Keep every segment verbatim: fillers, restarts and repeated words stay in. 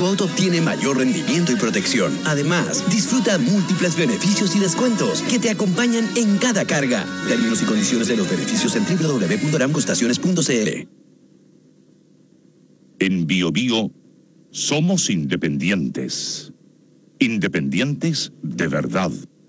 tu auto obtiene mayor rendimiento y protección. Además, disfruta múltiples beneficios y descuentos que te acompañan en cada carga. Términos y condiciones de los beneficios en doble u doble u doble u punto aramco estaciones punto c l. En Bio Bio somos independientes. Independientes de verdad.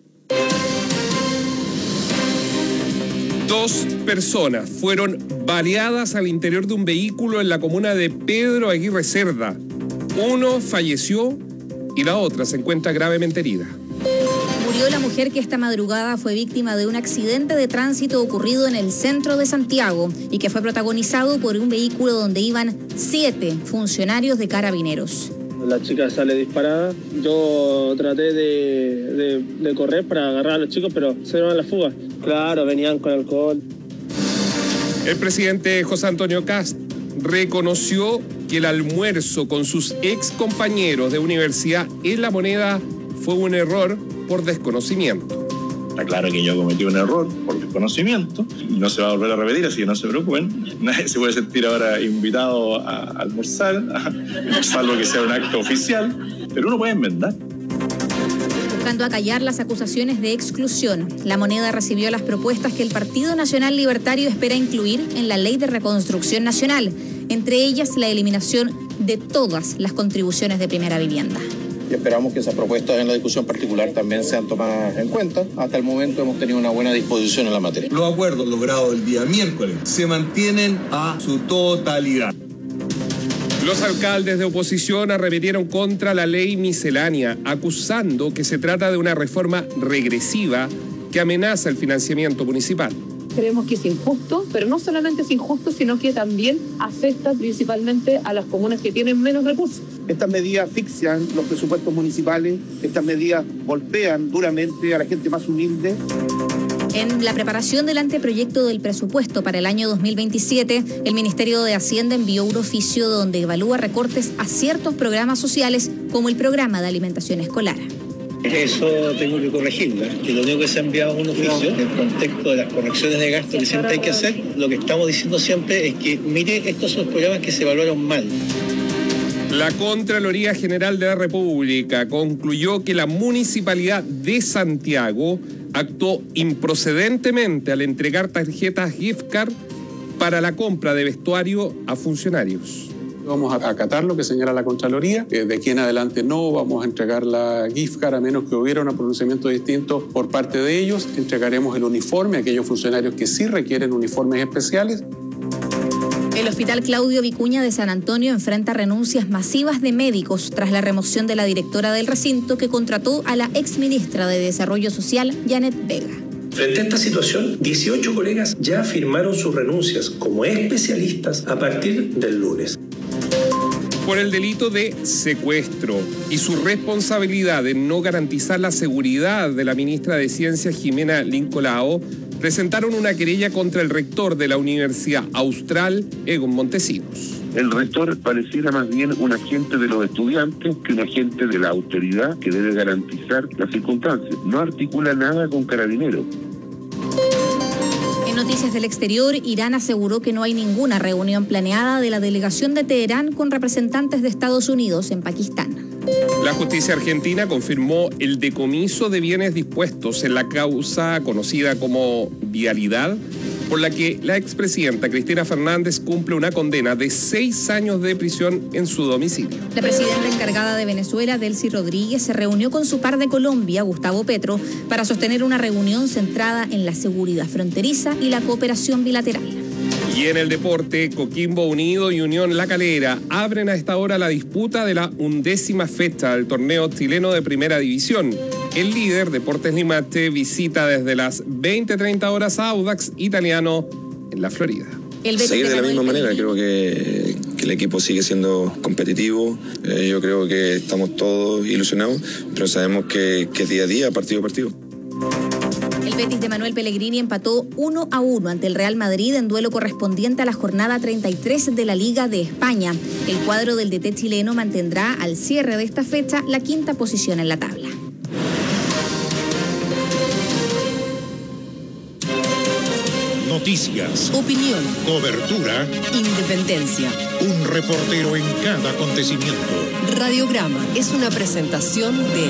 Dos personas fueron baleadas al interior de un vehículo en la comuna de Pedro Aguirre Cerda. Uno falleció y la otra se encuentra gravemente herida. Murió la mujer que esta madrugada fue víctima de un accidente de tránsito ocurrido en el centro de Santiago y que fue protagonizado por un vehículo donde iban siete funcionarios de Carabineros. La chica sale disparada. Yo traté de, de, de correr para agarrar a los chicos, pero se dieron a la fuga. Claro, venían con alcohol. El presidente José Antonio Kast reconoció que el almuerzo con sus ex compañeros de universidad en La Moneda fue un error por desconocimiento. Está claro que yo cometí un error por desconocimiento y no se va a volver a repetir, así que no se preocupen. Nadie se puede sentir ahora invitado a almorzar, a, salvo que sea un acto oficial, pero uno puede enmendar. Buscando acallar las acusaciones de exclusión, La Moneda recibió las propuestas que el Partido Nacional Libertario espera incluir en la Ley de Reconstrucción Nacional, entre ellas la eliminación de todas las contribuciones de primera vivienda. Y esperamos que esas propuestas en la discusión particular también sean tomadas en cuenta. Hasta el momento hemos tenido una buena disposición en la materia. Los acuerdos logrados el día miércoles se mantienen a su totalidad. Los alcaldes de oposición arremetieron contra la ley miscelánea, acusando que se trata de una reforma regresiva que amenaza el financiamiento municipal. Creemos que es injusto, pero no solamente es injusto, sino que también afecta principalmente a las comunas que tienen menos recursos. Estas medidas asfixian los presupuestos municipales, estas medidas golpean duramente a la gente más humilde. En la preparación del anteproyecto del presupuesto para el año dos mil veintisiete, el Ministerio de Hacienda envió un oficio donde evalúa recortes a ciertos programas sociales, como el programa de alimentación escolar. Eso tengo que corregirla, que lo único que se ha enviado es un oficio en el contexto de las correcciones de gasto que siempre hay que hacer. Lo que estamos diciendo siempre es que, mire, estos son los programas que se evaluaron mal. La Contraloría General de la República concluyó que la Municipalidad de Santiago actuó improcedentemente al entregar tarjetas gift card para la compra de vestuario a funcionarios. Vamos a acatar lo que señala la Contraloría. Eh, de aquí en adelante no vamos a entregar la gift card a menos que hubiera un pronunciamiento distinto por parte de ellos. Entregaremos el uniforme a aquellos funcionarios que sí requieren uniformes especiales. El Hospital Claudio Vicuña de San Antonio enfrenta renuncias masivas de médicos tras la remoción de la directora del recinto, que contrató a la exministra de Desarrollo Social, Janet Vega. Frente a esta situación, dieciocho colegas ya firmaron sus renuncias como especialistas a partir del lunes. Por el delito de secuestro y su responsabilidad de no garantizar la seguridad de la ministra de Ciencia, Jimena Lincolao, presentaron una querella contra el rector de la Universidad Austral, Egon Montesinos. El rector pareciera más bien un agente de los estudiantes que un agente de la autoridad que debe garantizar las circunstancias. No articula nada con Carabineros. En noticias del exterior, Irán aseguró que no hay ninguna reunión planeada de la delegación de Teherán con representantes de Estados Unidos en Pakistán. La justicia argentina confirmó el decomiso de bienes dispuestos en la causa conocida como Vialidad, por la que la expresidenta Cristina Fernández cumple una condena de seis años de prisión en su domicilio. La presidenta encargada de Venezuela, Delcy Rodríguez, se reunió con su par de Colombia, Gustavo Petro, para sostener una reunión centrada en la seguridad fronteriza y la cooperación bilateral. Y en el deporte, Coquimbo Unido y Unión La Calera abren a esta hora la disputa de la undécima fecha del torneo chileno de Primera División. El líder, Deportes Limache, visita desde las veinte treinta horas a Audax Italiano en la Florida. El Seguir de la misma manera, creo que, que el equipo sigue siendo competitivo. Eh, yo creo que estamos todos ilusionados, pero sabemos que, que es día a día, partido a partido. El Betis de Manuel Pellegrini empató uno a uno ante el Real Madrid en duelo correspondiente a la jornada treinta y tres de la Liga de España. El cuadro del D T chileno mantendrá al cierre de esta fecha la quinta posición en la tabla. Noticias, opinión, cobertura, independencia. Un reportero en cada acontecimiento. Radiograma es una presentación de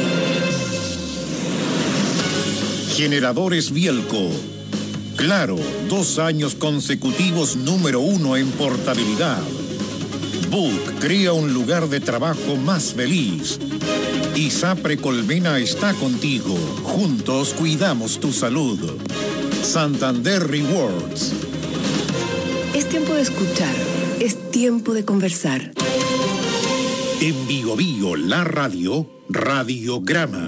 Generadores Bielco. Claro, dos años consecutivos número uno en portabilidad. Book crea un lugar de trabajo más feliz. ISAPRE Colmena está contigo. Juntos cuidamos tu salud. Santander Rewards. Es tiempo de escuchar. Es tiempo de conversar. En Bio Bio, la radio, Radiograma.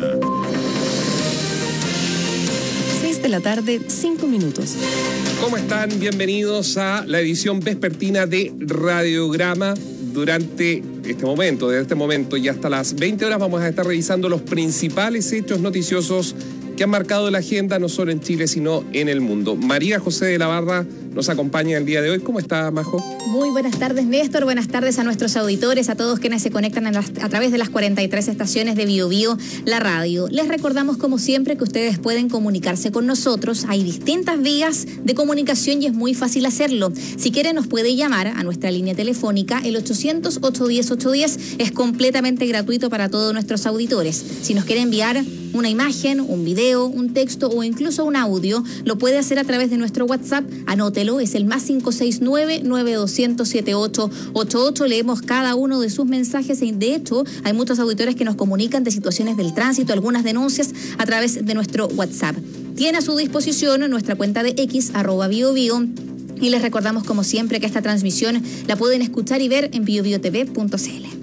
seis de la tarde, cinco minutos. ¿Cómo están? Bienvenidos a la edición vespertina de Radiograma. Durante este momento, desde este momento y hasta las veinte horas vamos a estar revisando los principales hechos noticiosos que han marcado la agenda no solo en Chile, sino en el mundo. María José de la Barra nos acompaña el día de hoy. ¿Cómo está, Majo? Muy buenas tardes, Néstor. Buenas tardes a nuestros auditores, a todos quienes se conectan a, las, a través de las cuarenta y tres estaciones de Bio Bio, la radio. Les recordamos, como siempre, que ustedes pueden comunicarse con nosotros. Hay distintas vías de comunicación y es muy fácil hacerlo. Si quieren, nos puede llamar a nuestra línea telefónica, el ochocientos, ochocientos diez, ochocientos diez. Es completamente gratuito para todos nuestros auditores. Si nos quiere enviar una imagen, un video, un texto o incluso un audio, lo puede hacer a través de nuestro WhatsApp. Anótelo, es el más cinco seis nueve, nueve dos cero cero, siete ocho ocho ocho. Leemos cada uno de sus mensajes y de hecho hay muchos auditores que nos comunican de situaciones del tránsito, algunas denuncias a través de nuestro WhatsApp. Tiene a su disposición nuestra cuenta de X, arroba Bio Bio. Y les recordamos, como siempre, que esta transmisión la pueden escuchar y ver en bio bio t v punto c l.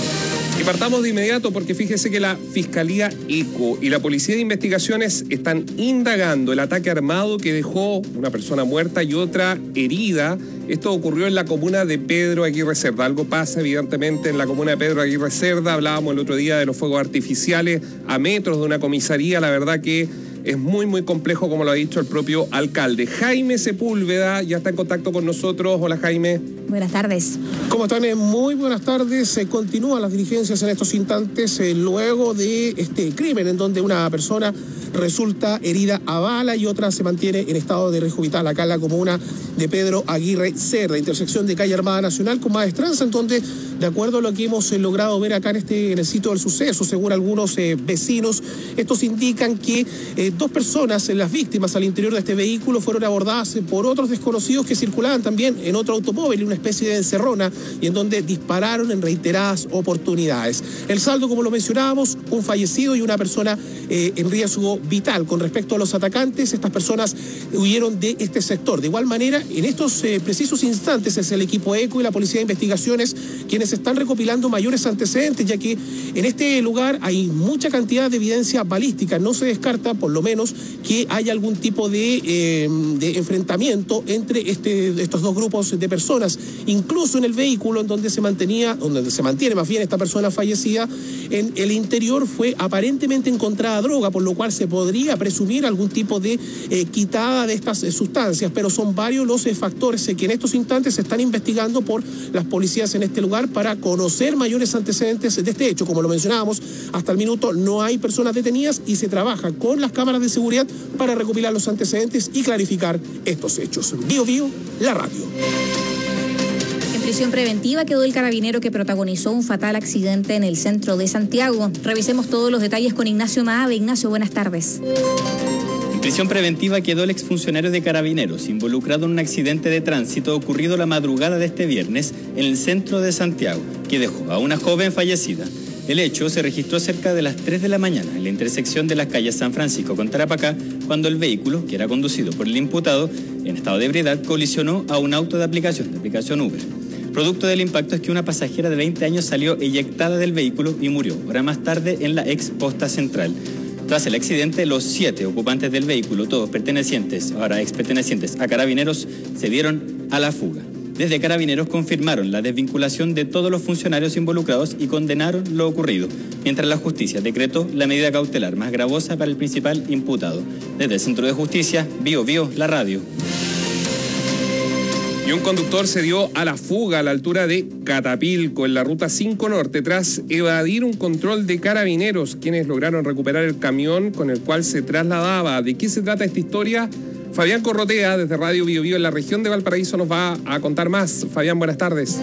Y partamos de inmediato porque fíjese que la Fiscalía ECO y la Policía de Investigaciones están indagando el ataque armado que dejó una persona muerta y otra herida. Esto ocurrió en la comuna de Pedro Aguirre Cerda. Algo pasa evidentemente en la comuna de Pedro Aguirre Cerda. Hablábamos el otro día de los fuegos artificiales a metros de una comisaría. La verdad que es muy, muy complejo, como lo ha dicho el propio alcalde. Jaime Sepúlveda ya está en contacto con nosotros. Hola, Jaime. Buenas tardes. ¿Cómo están? Muy buenas tardes. Se continúan las diligencias en estos instantes eh, luego de este crimen en donde una persona resulta herida a bala y otra se mantiene en estado de riesgo vital acá en la comuna de Pedro Aguirre Cerda, intersección de calle Armada Nacional con Maestranza, en donde, de acuerdo a lo que hemos eh, logrado ver acá en, este, en el sitio del suceso, según algunos eh, vecinos, estos indican que eh, dos personas, eh, las víctimas al interior de este vehículo, fueron abordadas eh, por otros desconocidos que circulaban también en otro automóvil, una especie de encerrona, y en donde dispararon en reiteradas oportunidades. El saldo, como lo mencionábamos, un fallecido y una persona eh, en riesgo vital. Con respecto a los atacantes, estas personas huyeron de este sector. De igual manera, en estos eh, precisos instantes es el equipo ECO y la Policía de Investigaciones quienes están recopilando mayores antecedentes, ya que en este lugar hay mucha cantidad de evidencia balística. No se descarta, por lo menos, que haya algún tipo de, eh, de enfrentamiento entre este, estos dos grupos de personas. Incluso en el vehículo en donde se mantenía, donde se mantiene más bien esta persona fallecida, en el interior fue aparentemente encontrada droga, por lo cual se podría presumir algún tipo de eh, quitada de estas eh, sustancias, pero son varios los eh, factores eh, que en estos instantes se están investigando por las policías en este lugar para conocer mayores antecedentes de este hecho. Como lo mencionábamos, hasta el minuto no hay personas detenidas y se trabaja con las cámaras de seguridad para recopilar los antecedentes y clarificar estos hechos. Bio Bio, la radio. En prisión preventiva quedó el carabinero que protagonizó un fatal accidente en el centro de Santiago. Revisemos todos los detalles con Ignacio Maave. Ignacio, buenas tardes. En prisión preventiva quedó el exfuncionario de Carabineros, involucrado en un accidente de tránsito ocurrido la madrugada de este viernes en el centro de Santiago, que dejó a una joven fallecida. El hecho se registró cerca de las tres de la mañana en la intersección de las calles San Francisco con Tarapacá, cuando el vehículo, que era conducido por el imputado en estado de ebriedad, colisionó a un auto de aplicación, de aplicación Uber. Producto del impacto es que una pasajera de veinte años salió eyectada del vehículo y murió, hora más tarde, en la ex posta central. Tras el accidente, los siete ocupantes del vehículo, todos pertenecientes, ahora ex pertenecientes a Carabineros, se dieron a la fuga. Desde Carabineros confirmaron la desvinculación de todos los funcionarios involucrados y condenaron lo ocurrido, mientras la justicia decretó la medida cautelar más gravosa para el principal imputado. Desde el Centro de Justicia, Bio Bio, la radio. Y un conductor se dio a la fuga a la altura de Catapilco, en la ruta cinco Norte, tras evadir un control de Carabineros, quienes lograron recuperar el camión con el cual se trasladaba. ¿De qué se trata esta historia? Fabián Corrotea, desde Radio Bio Bio en la región de Valparaíso, nos va a contar más. Fabián, buenas tardes.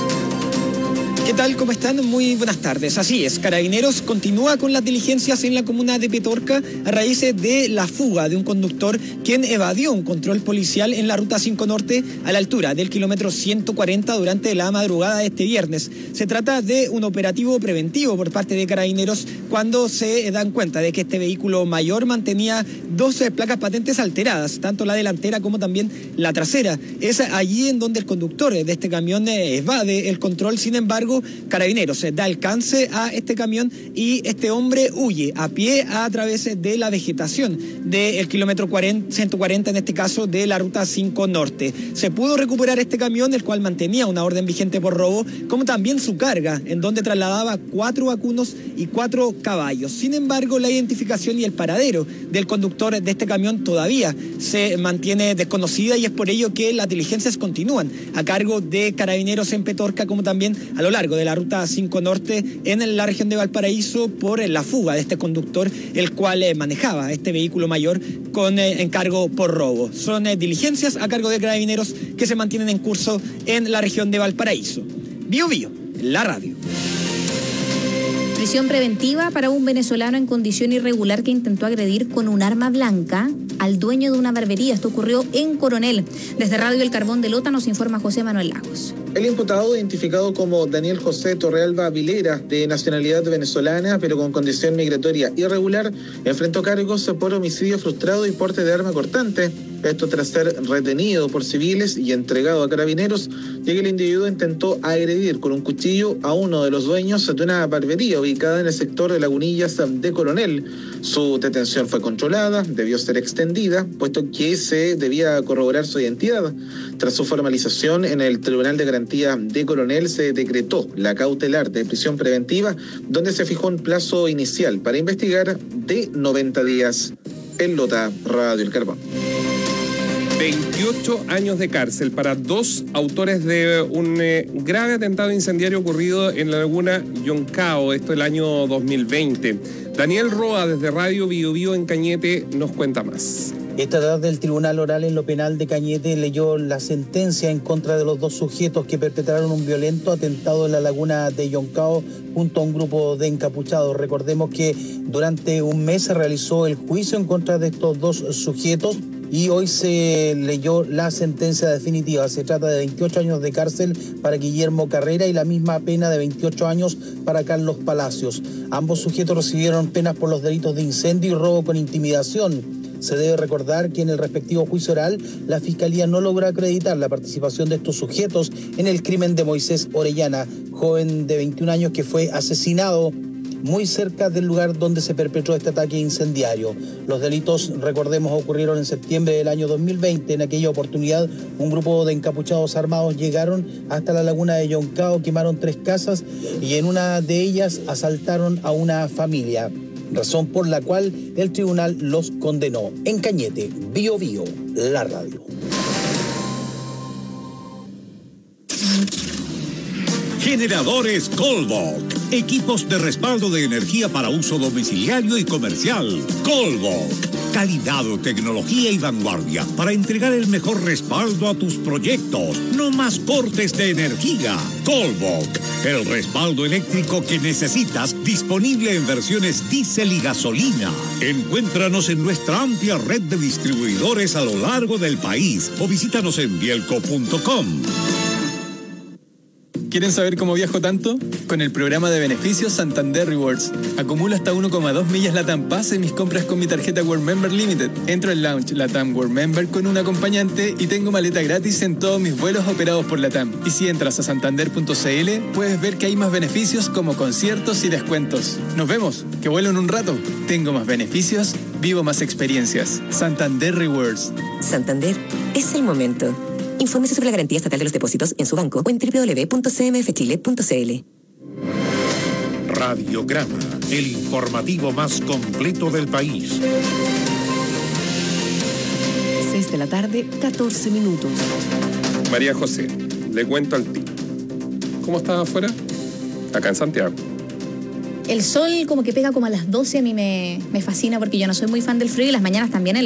¿Qué tal? ¿Cómo están? Muy buenas tardes. Así es, Carabineros continúa con las diligencias en la comuna de Petorca a raíz de la fuga de un conductor quien evadió un control policial en la ruta cinco Norte a la altura del kilómetro ciento cuarenta durante la madrugada de este viernes. Se trata de un operativo preventivo por parte de Carabineros cuando se dan cuenta de que este vehículo mayor mantenía dos placas patentes alteradas, tanto la delantera como también la trasera. Es allí en donde el conductor de este camión evade el control. Sin embargo, Carabineros da alcance a este camión y este hombre huye a pie a través de la vegetación del kilómetro ciento cuarenta, en este caso de la ruta cinco Norte. Se pudo recuperar este camión, el cual mantenía una orden vigente por robo, como también su carga, en donde trasladaba cuatro vacunos y cuatro caballos. Sin embargo, la identificación y el paradero del conductor de este camión todavía se mantiene desconocida, y es por ello que las diligencias continúan a cargo de Carabineros en Petorca, como también a lo largo de la ruta cinco Norte en la región de Valparaíso, por la fuga de este conductor, el cual eh, manejaba este vehículo mayor con eh, encargo por robo. Son eh, diligencias a cargo de Carabineros que se mantienen en curso en la región de Valparaíso. Bio Bio, la radio. Prisión preventiva para un venezolano en condición irregular que intentó agredir con un arma blanca al dueño de una barbería. Esto ocurrió en Coronel. Desde Radio El Carbón de Lota nos informa José Manuel Lagos. El imputado, identificado como Daniel José Torrealba Vilera, de nacionalidad venezolana, pero con condición migratoria irregular, enfrentó cargos por homicidio frustrado y porte de arma cortante. Esto tras ser retenido por civiles y entregado a Carabineros, ya que el individuo intentó agredir con un cuchillo a uno de los dueños de una barbería ubicada en el sector de Lagunillas de Coronel. Su detención fue controlada, debió ser extendida, puesto que se debía corroborar su identidad. Tras su formalización en el Tribunal de Garantía de Coronel, se decretó la cautelar de prisión preventiva, donde se fijó un plazo inicial para investigar de noventa días. En Lota, Radio El Carbón. veintiocho años de cárcel para dos autores de un eh, grave atentado incendiario ocurrido en la laguna Yoncao, esto el año dos mil veinte. Daniel Roa, desde Radio Bio Bio en Cañete, nos cuenta más. Esta tarde el Tribunal Oral en lo Penal de Cañete leyó la sentencia en contra de los dos sujetos que perpetraron un violento atentado en la laguna de Yoncao junto a un grupo de encapuchados. Recordemos que durante un mes se realizó el juicio en contra de estos dos sujetos y hoy se leyó la sentencia definitiva. Se trata de veintiocho años de cárcel para Guillermo Carrera y la misma pena de veintiocho años para Carlos Palacios. Ambos sujetos recibieron penas por los delitos de incendio y robo con intimidación. Se debe recordar que en el respectivo juicio oral, la Fiscalía no logró acreditar la participación de estos sujetos en el crimen de Moisés Orellana, joven de veintiún años que fue asesinado muy cerca del lugar donde se perpetró este ataque incendiario. Los delitos, recordemos, ocurrieron en septiembre del año dos mil veinte. En aquella oportunidad, un grupo de encapuchados armados llegaron hasta la laguna de Yoncao, quemaron tres casas y en una de ellas asaltaron a una familia, razón por la cual el tribunal los condenó. En Cañete, Bio Bio, la radio. Generadores Colbok. Equipos de respaldo de energía para uso domiciliario y comercial. Colbok. Calidad, tecnología y vanguardia para entregar el mejor respaldo a tus proyectos. No más cortes de energía. Colbok. El respaldo eléctrico que necesitas, disponible en versiones diésel y gasolina. Encuéntranos en nuestra amplia red de distribuidores a lo largo del país o visítanos en bielco punto com. ¿Quieren saber cómo viajo tanto? Con el programa de beneficios Santander Rewards. Acumulo hasta uno coma dos millas LATAM Pass en mis compras con mi tarjeta World Member Limited. Entro al lounge LATAM World Member con un acompañante y tengo maleta gratis en todos mis vuelos operados por LATAM. Y si entras a santander punto c l, puedes ver que hay más beneficios como conciertos y descuentos. Nos vemos, que vuelo en un rato. Tengo más beneficios, vivo más experiencias. Santander Rewards. Santander, es el momento. Infórmese sobre la garantía estatal de los depósitos en su banco o en doble u doble u doble u punto c m f chile punto c l. Radiograma, el informativo más completo del país. seis de la tarde, catorce minutos. María José, le cuento al tío. ¿Cómo está afuera? Acá en Santiago. El sol como que pega como a las doce, a mí me, me fascina porque yo no soy muy fan del frío y las mañanas también heladas.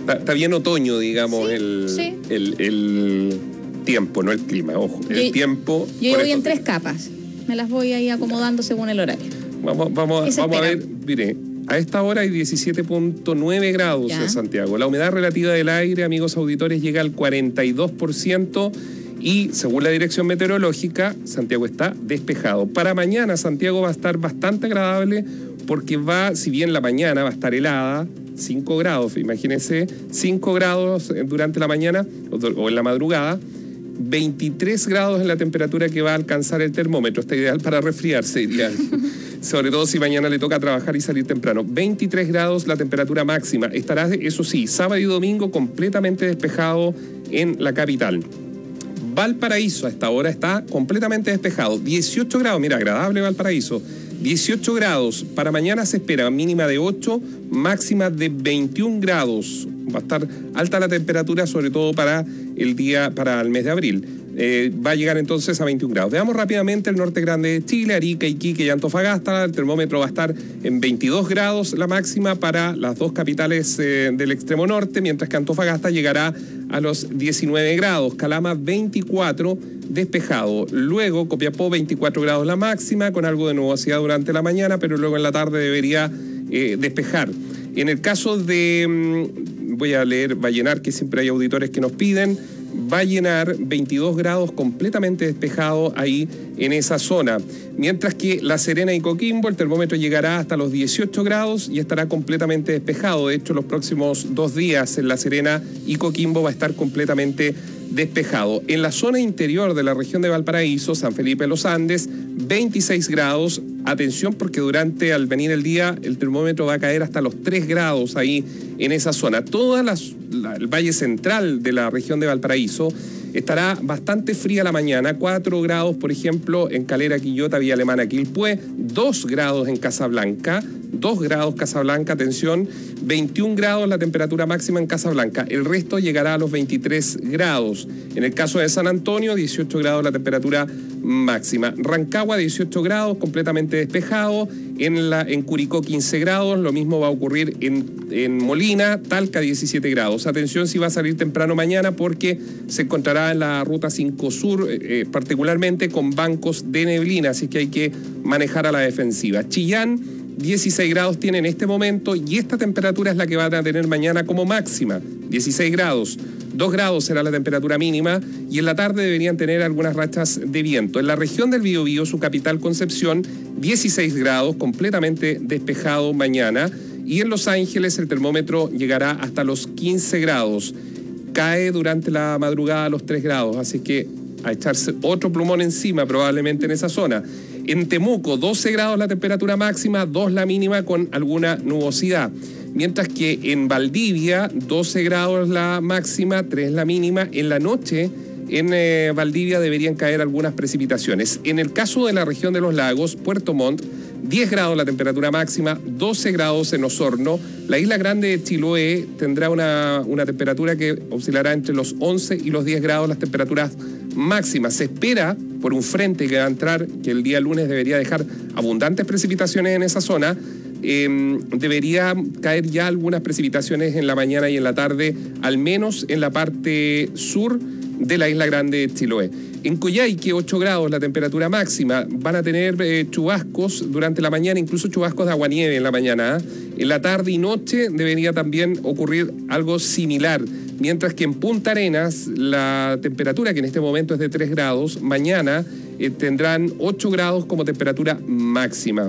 Está, está bien otoño, digamos, sí, el, sí. El, el tiempo, no el clima, ojo. El yo, tiempo. Yo voy en tres capas. Me las voy ahí acomodando según el horario. Vamos, vamos, vamos a ver, mire, a esta hora hay diecisiete punto nueve grados ya en Santiago. La humedad relativa del aire, amigos auditores, llega al cuarenta y dos por ciento y según la dirección meteorológica, Santiago está despejado. Para mañana Santiago va a estar bastante agradable porque va, si bien la mañana va a estar helada, cinco grados, imagínense, cinco grados durante la mañana o en la madrugada, veintitrés grados en la temperatura que va a alcanzar el termómetro. Está ideal para resfriarse, ideal. Sobre todo si mañana le toca trabajar y salir temprano. veintitrés grados la temperatura máxima. Estará, eso sí, sábado y domingo completamente despejado en la capital. Valparaíso a esta hora está completamente despejado. dieciocho grados, mira, agradable Valparaíso. dieciocho grados. Para mañana se espera mínima de ocho, máxima de veintiún grados. Va a estar alta la temperatura, sobre todo para el día, para el mes de abril. Eh, va a llegar entonces a veintiún grados. Veamos rápidamente el norte grande de Chile, Arica, Iquique y Antofagasta. El termómetro va a estar en veintidós grados la máxima para las dos capitales eh, del extremo norte, mientras que Antofagasta llegará a los diecinueve grados. Calama veinticuatro, despejado. Luego Copiapó veinticuatro grados la máxima, con algo de nubosidad durante la mañana, pero luego en la tarde debería eh, despejar. En el caso de, voy a leer Vallenar, que siempre hay auditores que nos piden, Vallenar, veintidós grados completamente despejado ahí en esa zona. Mientras que La Serena y Coquimbo, el termómetro llegará hasta los dieciocho grados y estará completamente despejado. De hecho, los próximos dos días en La Serena y Coquimbo va a estar completamente despejado. En la zona interior de la región de Valparaíso, San Felipe de los Andes, veintiséis grados. Atención porque durante al venir el día el termómetro va a caer hasta los tres grados ahí en esa zona. Toda la, la, el valle central de la región de Valparaíso estará bastante fría la mañana, cuatro grados por ejemplo en Calera, Quillota, Villa Alemana, Quilpué, dos grados en Casablanca, dos grados Casablanca, atención, veintiún grados la temperatura máxima en Casablanca, el resto llegará a los veintitrés grados. En el caso de San Antonio, dieciocho grados la temperatura máxima. Rancagua, dieciocho grados, completamente despejado. En, la, en Curicó, quince grados. Lo mismo va a ocurrir en, en Molina. Talca, diecisiete grados. Atención si va a salir temprano mañana porque se encontrará en la ruta cinco Sur, eh, particularmente con bancos de neblina, así que hay que manejar a la defensiva. Chillán, dieciséis grados tiene en este momento y esta temperatura es la que van a tener mañana como máxima, dieciséis grados. dos grados será la temperatura mínima y en la tarde deberían tener algunas rachas de viento. En la región del Biobío, su capital Concepción, dieciséis grados, completamente despejado mañana. Y en Los Ángeles el termómetro llegará hasta los quince grados. Cae durante la madrugada a los tres grados, así que a echarse otro plumón encima probablemente en esa zona. En Temuco, doce grados la temperatura máxima, dos la mínima con alguna nubosidad. Mientras que en Valdivia, doce grados la máxima, tres la mínima. En la noche, en eh, Valdivia deberían caer algunas precipitaciones. En el caso de la región de los lagos, Puerto Montt, diez grados la temperatura máxima, doce grados en Osorno. La isla grande de Chiloé tendrá una, una temperatura que oscilará entre los once y los diez grados las temperaturas máximas. Se espera, por un frente que va a entrar, que el día lunes debería dejar abundantes precipitaciones en esa zona, Eh, debería caer ya algunas precipitaciones en la mañana y en la tarde, al menos en la parte sur de la isla grande de Chiloé. En Coyhaique, ocho grados la temperatura máxima, van a tener eh, chubascos durante la mañana, incluso chubascos de aguanieve en la mañana. ¿eh? En la tarde y noche debería también ocurrir algo similar, mientras que en Punta Arenas la temperatura, que en este momento es de tres grados, mañana eh, tendrán ocho grados como temperatura máxima.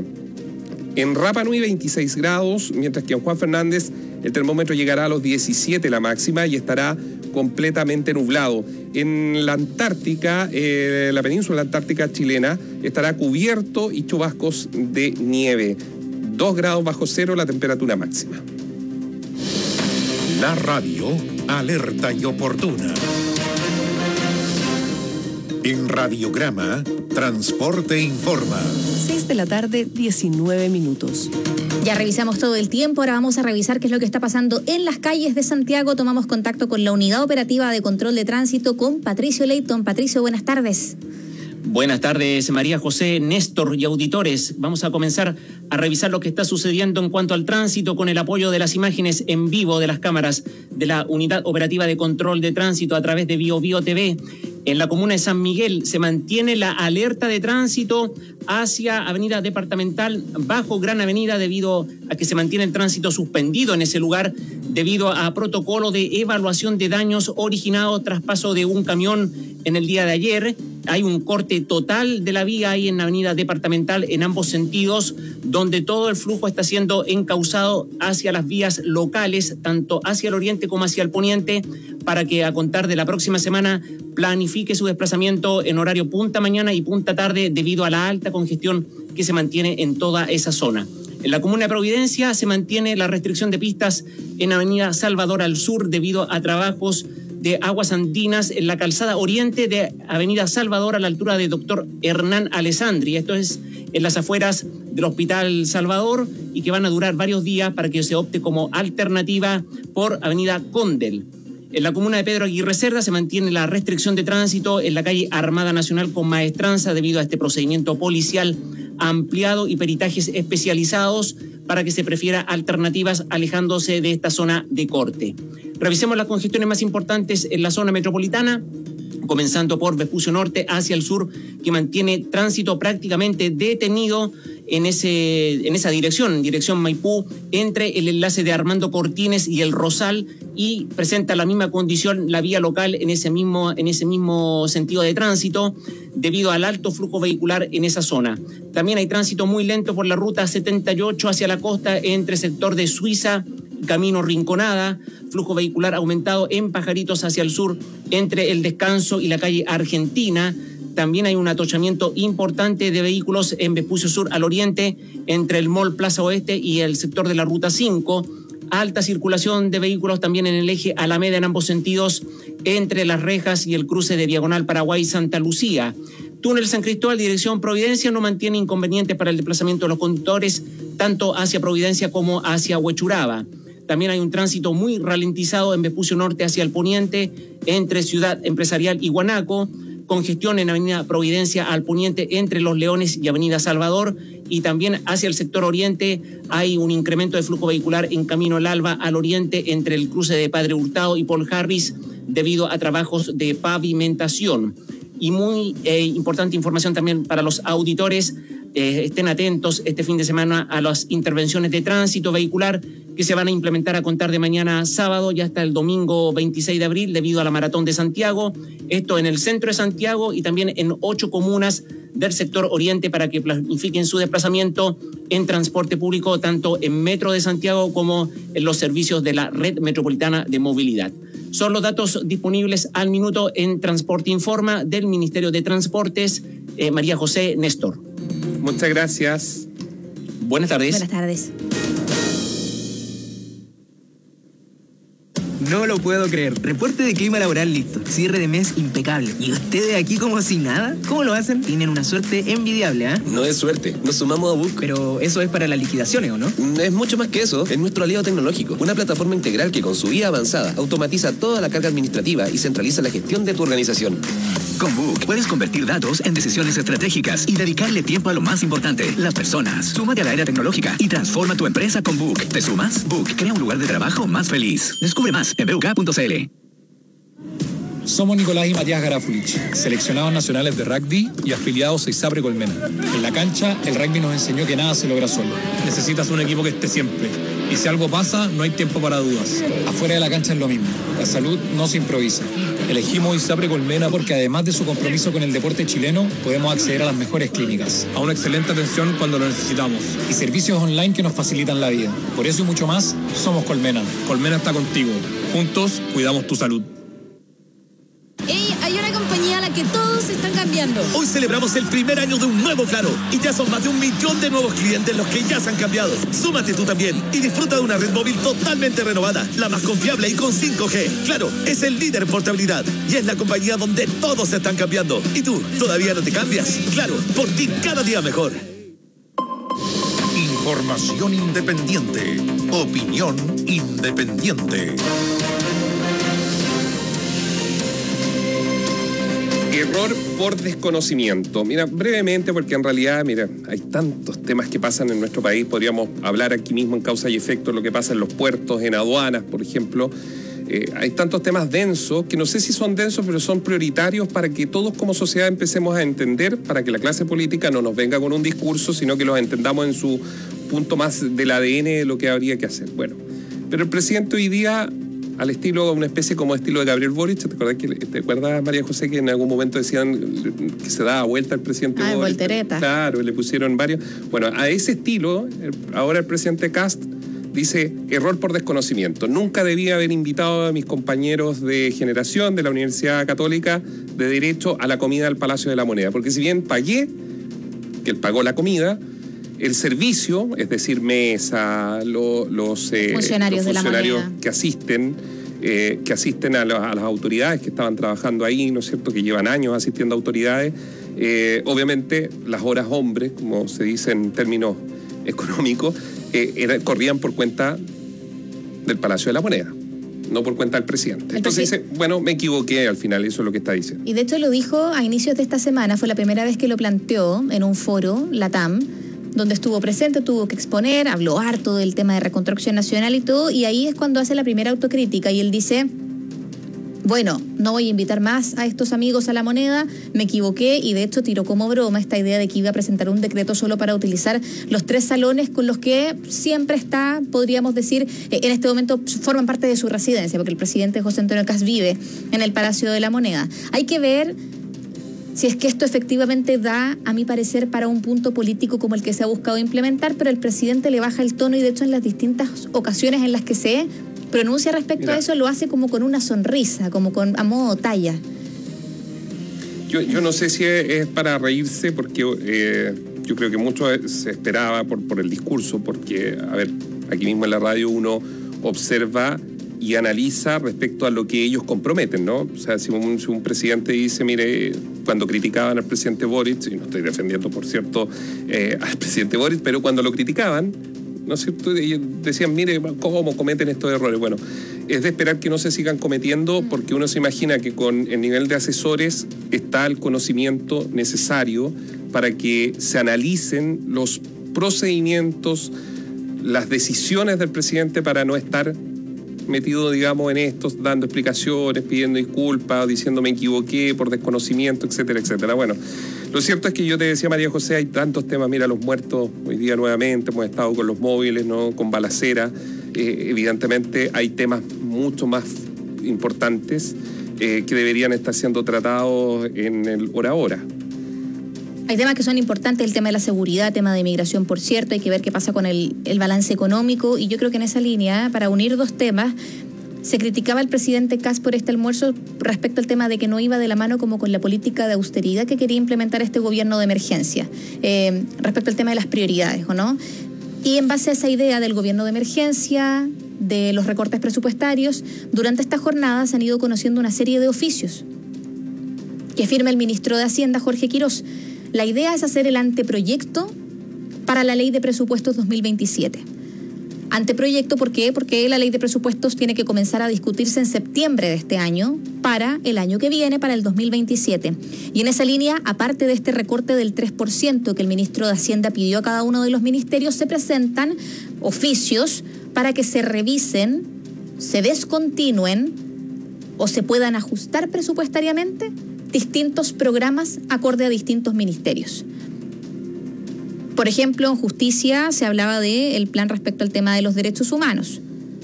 En Rapa Nui veintiséis grados, mientras que en Juan Fernández el termómetro llegará a los diecisiete la máxima y estará completamente nublado. En la Antártica, eh, la península antártica chilena, estará cubierto y chubascos de nieve. dos grados bajo cero la temperatura máxima. La radio alerta y oportuna. En Radiograma, Transporte Informa. seis de la tarde, diecinueve minutos. Ya revisamos todo el tiempo, ahora vamos a revisar qué es lo que está pasando en las calles de Santiago. Tomamos contacto con la Unidad Operativa de Control de Tránsito con Patricio Leighton. Patricio, buenas tardes. Buenas tardes, María José, Néstor y auditores. Vamos a comenzar a revisar lo que está sucediendo en cuanto al tránsito con el apoyo de las imágenes en vivo de las cámaras de la Unidad Operativa de Control de Tránsito a través de Bio Bio T V. En la comuna de San Miguel se mantiene la alerta de tránsito hacia Avenida Departamental bajo Gran Avenida debido a que se mantiene el tránsito suspendido en ese lugar debido a protocolo de evaluación de daños originados tras paso de un camión en el día de ayer. Hay un corte total de la vía ahí en la Avenida Departamental en ambos sentidos, donde todo el flujo está siendo encauzado hacia las vías locales, tanto hacia el oriente como hacia el poniente, para que a contar de la próxima semana planifique su desplazamiento en horario punta mañana y punta tarde debido a la alta congestión que se mantiene en toda esa zona. En la comuna de Providencia se mantiene la restricción de pistas en Avenida Salvador al sur debido a trabajos de aguas andinas en la calzada oriente de Avenida Salvador a la altura de Doctor Hernán Alessandri. Esto es en las afueras del Hospital Salvador y que van a durar varios días para que se opte como alternativa por Avenida Condel. En la comuna de Pedro Aguirre Cerda se mantiene la restricción de tránsito en la calle Armada Nacional con Maestranza debido a este procedimiento policial ampliado y peritajes especializados para que se prefiera alternativas alejándose de esta zona de corte. Revisemos las congestiones más importantes en la zona metropolitana, comenzando por Vespucio Norte hacia el sur, que mantiene tránsito prácticamente detenido en, ese, en esa dirección, en dirección Maipú, entre el enlace de Armando Cortines y el Rosal, y presenta la misma condición la vía local en ese mismo, en ese mismo sentido de tránsito, debido al alto flujo vehicular en esa zona. También hay tránsito muy lento por la ruta setenta y ocho hacia la costa, entre sector de Suiza, Camino Rinconada, flujo vehicular aumentado en Pajaritos hacia el sur, entre el Descanso y la calle Argentina. También hay un atochamiento importante de vehículos en Vespucio Sur al oriente, entre el Mall Plaza Oeste y el sector de la Ruta cinco. Alta circulación de vehículos también en el eje Alameda en ambos sentidos, entre Las Rejas y el cruce de Diagonal Paraguay-Santa Lucía. Túnel San Cristóbal, dirección Providencia, no mantiene inconvenientes para el desplazamiento de los conductores, tanto hacia Providencia como hacia Huechuraba. También hay un tránsito muy ralentizado en Vespucio Norte hacia el poniente, entre Ciudad Empresarial y Guanaco, congestión en Avenida Providencia al poniente entre Los Leones y Avenida Salvador, y también hacia el sector oriente hay un incremento de flujo vehicular en Camino El Alba al oriente entre el cruce de Padre Hurtado y Paul Harris debido a trabajos de pavimentación. Y muy eh, importante información también para los auditores, eh, estén atentos este fin de semana a las intervenciones de tránsito vehicular que se van a implementar a contar de mañana sábado y hasta el domingo veintiséis de abril debido a la Maratón de Santiago. Esto en el centro de Santiago y también en ocho comunas del sector oriente para que planifiquen su desplazamiento en transporte público, tanto en Metro de Santiago como en los servicios de la Red Metropolitana de Movilidad. Son los datos disponibles al minuto en Transporte Informa del Ministerio de Transportes. Eh, María José, Néstor. Muchas gracias. Buenas tardes. Buenas tardes. No lo puedo creer. Reporte de clima laboral listo. Cierre de mes impecable. ¿Y ustedes aquí como si nada? ¿Cómo lo hacen? Tienen una suerte envidiable, ¿ah? ¿eh? No es suerte. Nos sumamos a Book. Pero eso es para las liquidaciones, ¿o no? Es mucho más que eso. Es nuestro aliado tecnológico. Una plataforma integral que con su I A avanzada automatiza toda la carga administrativa y centraliza la gestión de tu organización. Con Book puedes convertir datos en decisiones estratégicas y dedicarle tiempo a lo más importante, las personas. Súmate a la era tecnológica y transforma tu empresa con Book. ¿Te sumas? Book crea un lugar de trabajo más feliz. Descubre más en b u k punto c l. Somos Nicolás y Matías Garafulich, seleccionados nacionales de rugby y afiliados a ISAPRE Colmena. En la cancha, el rugby nos enseñó que nada se logra solo. Necesitas un equipo que esté siempre. Y si algo pasa, no hay tiempo para dudas. Afuera de la cancha es lo mismo. La salud no se improvisa. Elegimos ISAPRE Colmena porque además de su compromiso con el deporte chileno, podemos acceder a las mejores clínicas, a una excelente atención cuando lo necesitamos y servicios online que nos facilitan la vida. Por eso y mucho más, somos Colmena. Colmena está contigo. Juntos, cuidamos tu salud. ¡Ey! Hay una compañía a la que todos están cambiando. Hoy celebramos el primer año de un nuevo Claro y ya son más de un millón de nuevos clientes los que ya se han cambiado. Súmate tú también y disfruta de una red móvil totalmente renovada, la más confiable y con cinco G. Claro, es el líder en portabilidad y es la compañía donde todos se están cambiando. ¿Y tú, todavía no te cambias? Claro, por ti cada día mejor. Información independiente. Opinión independiente. Error por desconocimiento. Mira, brevemente, porque en realidad, mira, hay tantos temas que pasan en nuestro país. Podríamos hablar aquí mismo en causa y efecto lo que pasa en los puertos, en aduanas, por ejemplo. Eh, hay tantos temas densos, que no sé si son densos, pero son prioritarios para que todos como sociedad empecemos a entender, para que la clase política no nos venga con un discurso, sino que los entendamos en su punto más del A D N de lo que habría que hacer. Bueno, pero el presidente hoy día, al estilo, una especie como estilo de Gabriel Boric, ¿te acuerdas, que, ¿te acuerdas, María José, que en algún momento decían que se daba vuelta al presidente ah, Boric? Voltereta. Claro, le pusieron varios. Bueno, a ese estilo, ahora el presidente Kast dice error por desconocimiento. Nunca debía haber invitado a mis compañeros de generación de la Universidad Católica de Derecho a la comida al Palacio de la Moneda, porque si bien pagué, que él pagó la comida, el servicio, es decir, mesa, lo, los, eh, funcionarios, los funcionarios de la moneda. que asisten, eh, que asisten a, la, a las autoridades que estaban trabajando ahí, ¿no es cierto?, que llevan años asistiendo a autoridades, eh, obviamente las horas hombres, como se dice en términos económicos, eh, era, corrían por cuenta del Palacio de la Moneda, no por cuenta del presidente. El Entonces presi- dice, bueno, me equivoqué al final, eso es lo que está diciendo. Y de hecho lo dijo a inicios de esta semana, fue la primera vez que lo planteó en un foro, LATAM, donde estuvo presente, tuvo que exponer, habló harto del tema de reconstrucción nacional y todo, y ahí es cuando hace la primera autocrítica y él dice, bueno, no voy a invitar más a estos amigos a la moneda, me equivoqué, y de hecho tiró como broma esta idea de que iba a presentar un decreto solo para utilizar los tres salones con los que siempre está, podríamos decir, eh, en este momento forman parte de su residencia, porque el presidente José Antonio Kast vive en el Palacio de la Moneda. Hay que ver si es que esto efectivamente da, a mi parecer, para un punto político como el que se ha buscado implementar, pero el presidente le baja el tono y de hecho en las distintas ocasiones en las que se pronuncia respecto Mira. a eso lo hace como con una sonrisa, como con a modo talla. Yo, yo no sé si es, es para reírse, porque eh, yo creo que mucho se esperaba por, por el discurso, porque, a ver, aquí mismo en la radio uno observa y analiza respecto a lo que ellos comprometen, ¿no? O sea, si un, si un presidente dice, mire, cuando criticaban al presidente Boric, y no estoy defendiendo, por cierto, eh, al presidente Boric, pero cuando lo criticaban, ¿no es cierto?, ellos decían, mire, ¿cómo cometen estos errores? Bueno, es de esperar que no se sigan cometiendo, porque uno se imagina que con el nivel de asesores está el conocimiento necesario para que se analicen los procedimientos, las decisiones del presidente para no estar metido, digamos, en esto, dando explicaciones, pidiendo disculpas, diciendo me equivoqué por desconocimiento, etcétera, etcétera. Bueno, lo cierto es que yo te decía, María José, hay tantos temas, mira, los muertos hoy día nuevamente, hemos estado con los móviles, ¿no?, con balacera, eh, evidentemente hay temas mucho más importantes eh, que deberían estar siendo tratados en el hora a hora. Hay temas que son importantes, el tema de la seguridad, el tema de migración, por cierto, hay que ver qué pasa con el, el balance económico, y yo creo que en esa línea, para unir dos temas, se criticaba al presidente Kast por este almuerzo respecto al tema de que no iba de la mano como con la política de austeridad que quería implementar este gobierno de emergencia, eh, respecto al tema de las prioridades, ¿o no? Y en base a esa idea del gobierno de emergencia, de los recortes presupuestarios, durante esta jornada se han ido conociendo una serie de oficios que firma el ministro de Hacienda, Jorge Quirós. La idea es hacer el anteproyecto para la ley de presupuestos dos mil veintisiete. Anteproyecto, ¿por qué? Porque la ley de presupuestos tiene que comenzar a discutirse en septiembre de este año para el año que viene, para el dos mil veintisiete. Y en esa línea, aparte de este recorte del tres por ciento que el ministro de Hacienda pidió a cada uno de los ministerios, se presentan oficios para que se revisen, se descontinúen o se puedan ajustar presupuestariamente distintos programas acorde a distintos ministerios. Por ejemplo, en justicia se hablaba del plan respecto al tema de los derechos humanos,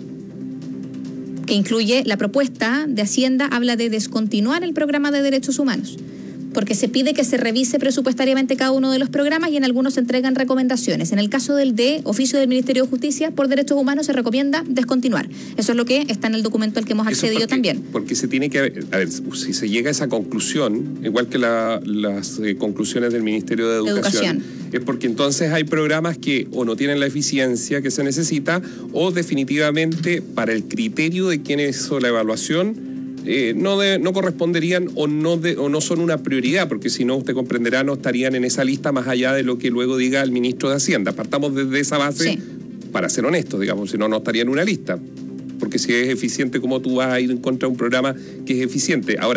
que incluye la propuesta de Hacienda, habla de descontinuar el programa de derechos humanos, porque se pide que se revise presupuestariamente cada uno de los programas y en algunos se entregan recomendaciones. En el caso del de oficio del Ministerio de Justicia por Derechos Humanos se recomienda descontinuar. Eso es lo que está en el documento al que hemos accedido porque, también. Porque se tiene que, a ver, si se llega a esa conclusión, igual que la, las eh, conclusiones del Ministerio de Educación, Educación, es porque entonces hay programas que o no tienen la eficiencia que se necesita o definitivamente para el criterio de quien hizo la evaluación Eh, no, de, no corresponderían o no, de, o no son una prioridad, porque si no, usted comprenderá, no estarían en esa lista más allá de lo que luego diga el ministro de Hacienda. Partamos desde esa base, sí, para ser honestos, digamos, si no, no estaría en una lista. Porque si es eficiente, ¿cómo tú vas a ir en contra de un programa que es eficiente? Ahora,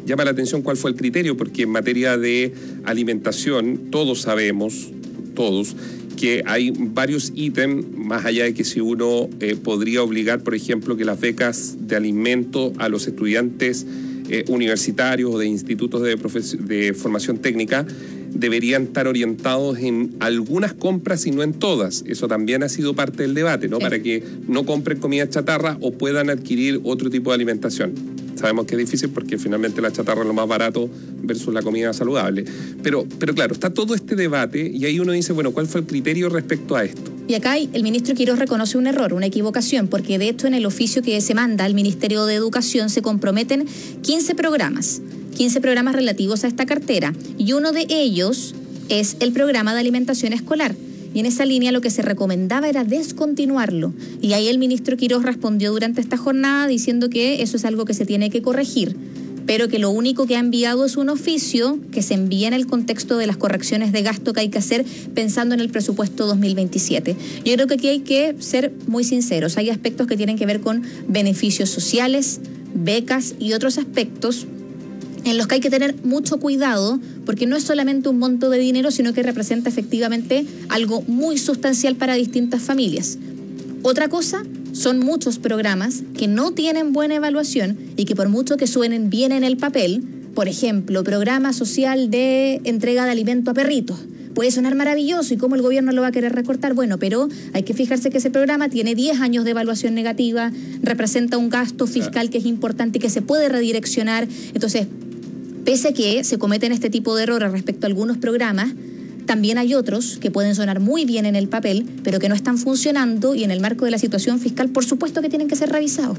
llama la atención cuál fue el criterio, porque en materia de alimentación todos sabemos, todos, que hay varios ítems, más allá de que si uno eh, podría obligar, por ejemplo, que las becas de alimento a los estudiantes eh, universitarios o de institutos de, de formación técnica deberían estar orientados en algunas compras y no en todas. Eso también ha sido parte del debate, ¿no? Sí. Para que no compren comida chatarra o puedan adquirir otro tipo de alimentación. Sabemos que es difícil porque finalmente la chatarra es lo más barato versus la comida saludable. Pero, pero claro, está todo este debate y ahí uno dice, bueno, ¿cuál fue el criterio respecto a esto? Y acá el ministro Quirós reconoce un error, una equivocación, porque de hecho en el oficio que se manda al Ministerio de Educación se comprometen quince programas, quince programas relativos a esta cartera, y uno de ellos es el programa de alimentación escolar. Y en esa línea lo que se recomendaba era descontinuarlo. Y ahí el ministro Quirós respondió durante esta jornada diciendo que eso es algo que se tiene que corregir, pero que lo único que ha enviado es un oficio que se envía en el contexto de las correcciones de gasto que hay que hacer pensando en el presupuesto dos mil veintisiete. Yo creo que aquí hay que ser muy sinceros. Hay aspectos que tienen que ver con beneficios sociales, becas y otros aspectos en los que hay que tener mucho cuidado, porque no es solamente un monto de dinero, sino que representa efectivamente algo muy sustancial para distintas familias. Otra cosa son muchos programas que no tienen buena evaluación y que por mucho que suenen bien en el papel, por ejemplo, programa social de entrega de alimento a perritos, puede sonar maravilloso y cómo el gobierno lo va a querer recortar. Bueno, pero hay que fijarse que ese programa tiene diez años de evaluación negativa, representa un gasto fiscal que es importante y que se puede redireccionar. Entonces, pese a que se cometen este tipo de errores respecto a algunos programas, también hay otros que pueden sonar muy bien en el papel, pero que no están funcionando y en el marco de la situación fiscal, por supuesto que tienen que ser revisados.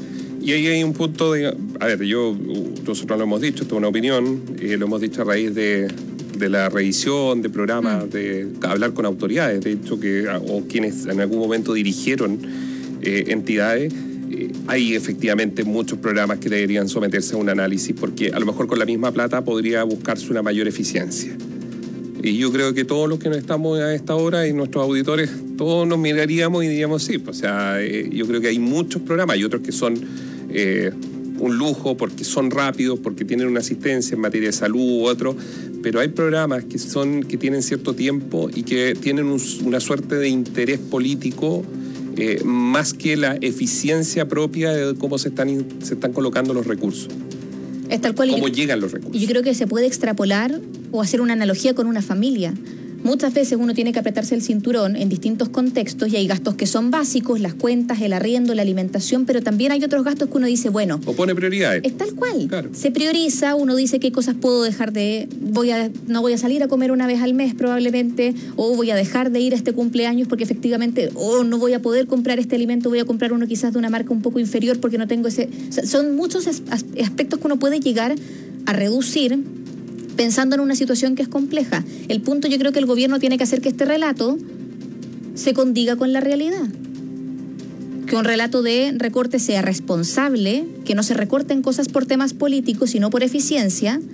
Y ahí hay un punto de... A ver, yo, nosotros lo hemos dicho, esto es una opinión, eh, lo hemos dicho a raíz de, de la revisión de programas, mm. de hablar con autoridades, de hecho, que o quienes en algún momento dirigieron eh, entidades. Hay efectivamente muchos programas que deberían someterse a un análisis porque a lo mejor con la misma plata podría buscarse una mayor eficiencia. Y yo creo que todos los que no estamos a esta hora y nuestros auditores, todos nos miraríamos y diríamos sí. O sea, eh, yo creo que hay muchos programas y otros que son eh, un lujo porque son rápidos, porque tienen una asistencia en materia de salud u otro, pero hay programas que, son, que tienen cierto tiempo y que tienen un, una suerte de interés político Eh, más que la eficiencia propia de cómo se están, se están colocando los recursos. Es tal cual. Cómo yo, llegan los recursos. Yo creo que se puede extrapolar o hacer una analogía con una familia. Muchas veces uno tiene que apretarse el cinturón en distintos contextos y hay gastos que son básicos, las cuentas, el arriendo, la alimentación, pero también hay otros gastos que uno dice, bueno... O pone prioridades. Es tal cual. Claro. Se prioriza, uno dice qué cosas puedo dejar de... voy a no voy a salir a comer una vez al mes probablemente, o voy a dejar de ir a este cumpleaños porque efectivamente, o no voy a poder comprar este alimento, voy a comprar uno quizás de una marca un poco inferior porque no tengo ese... O sea, son muchos aspectos que uno puede llegar a reducir pensando en una situación que es compleja. El punto, yo creo que el gobierno tiene que hacer que este relato se condiga con la realidad. Que un relato de recorte sea responsable, que no se recorten cosas por temas políticos, sino por eficiencia,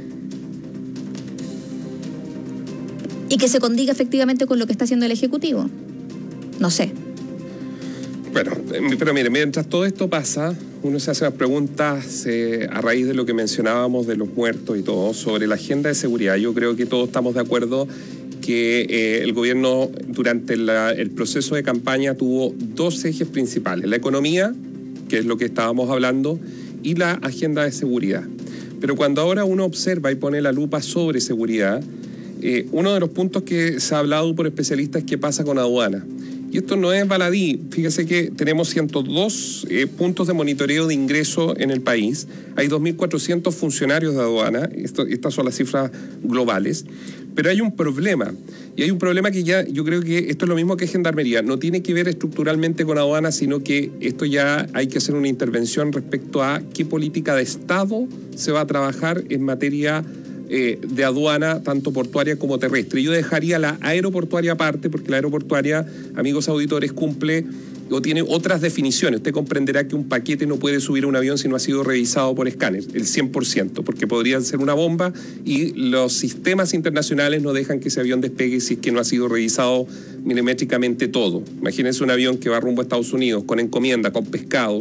y que se condiga efectivamente con lo que está haciendo el Ejecutivo. No sé. Bueno, pero mire, mientras todo esto pasa, uno se hace unas preguntas eh, a raíz de lo que mencionábamos de los muertos y todo, sobre la agenda de seguridad. Yo creo que todos estamos de acuerdo que eh, el gobierno durante la, el proceso de campaña tuvo dos ejes principales, la economía, que es lo que estábamos hablando, y la agenda de seguridad. Pero cuando ahora uno observa y pone la lupa sobre seguridad, eh, uno de los puntos que se ha hablado por especialistas es qué pasa con aduana. Y esto no es baladí. Fíjese que tenemos ciento dos eh, puntos de monitoreo de ingreso en el país. Hay dos mil cuatrocientos funcionarios de aduana. Esto, estas son las cifras globales. Pero hay un problema. Y hay un problema que ya, yo creo que esto es lo mismo que Gendarmería. No tiene que ver estructuralmente con aduana, sino que esto ya hay que hacer una intervención respecto a qué política de Estado se va a trabajar en materia Eh, de aduana, tanto portuaria como terrestre. Yo dejaría la aeroportuaria aparte, porque la aeroportuaria, amigos auditores, cumple o tiene otras definiciones. Usted comprenderá que un paquete no puede subir a un avión si no ha sido revisado por escáner, el cien por ciento, porque podría ser una bomba y los sistemas internacionales no dejan que ese avión despegue si es que no ha sido revisado milimétricamente todo. Imagínense un avión que va rumbo a Estados Unidos con encomienda, con pescados,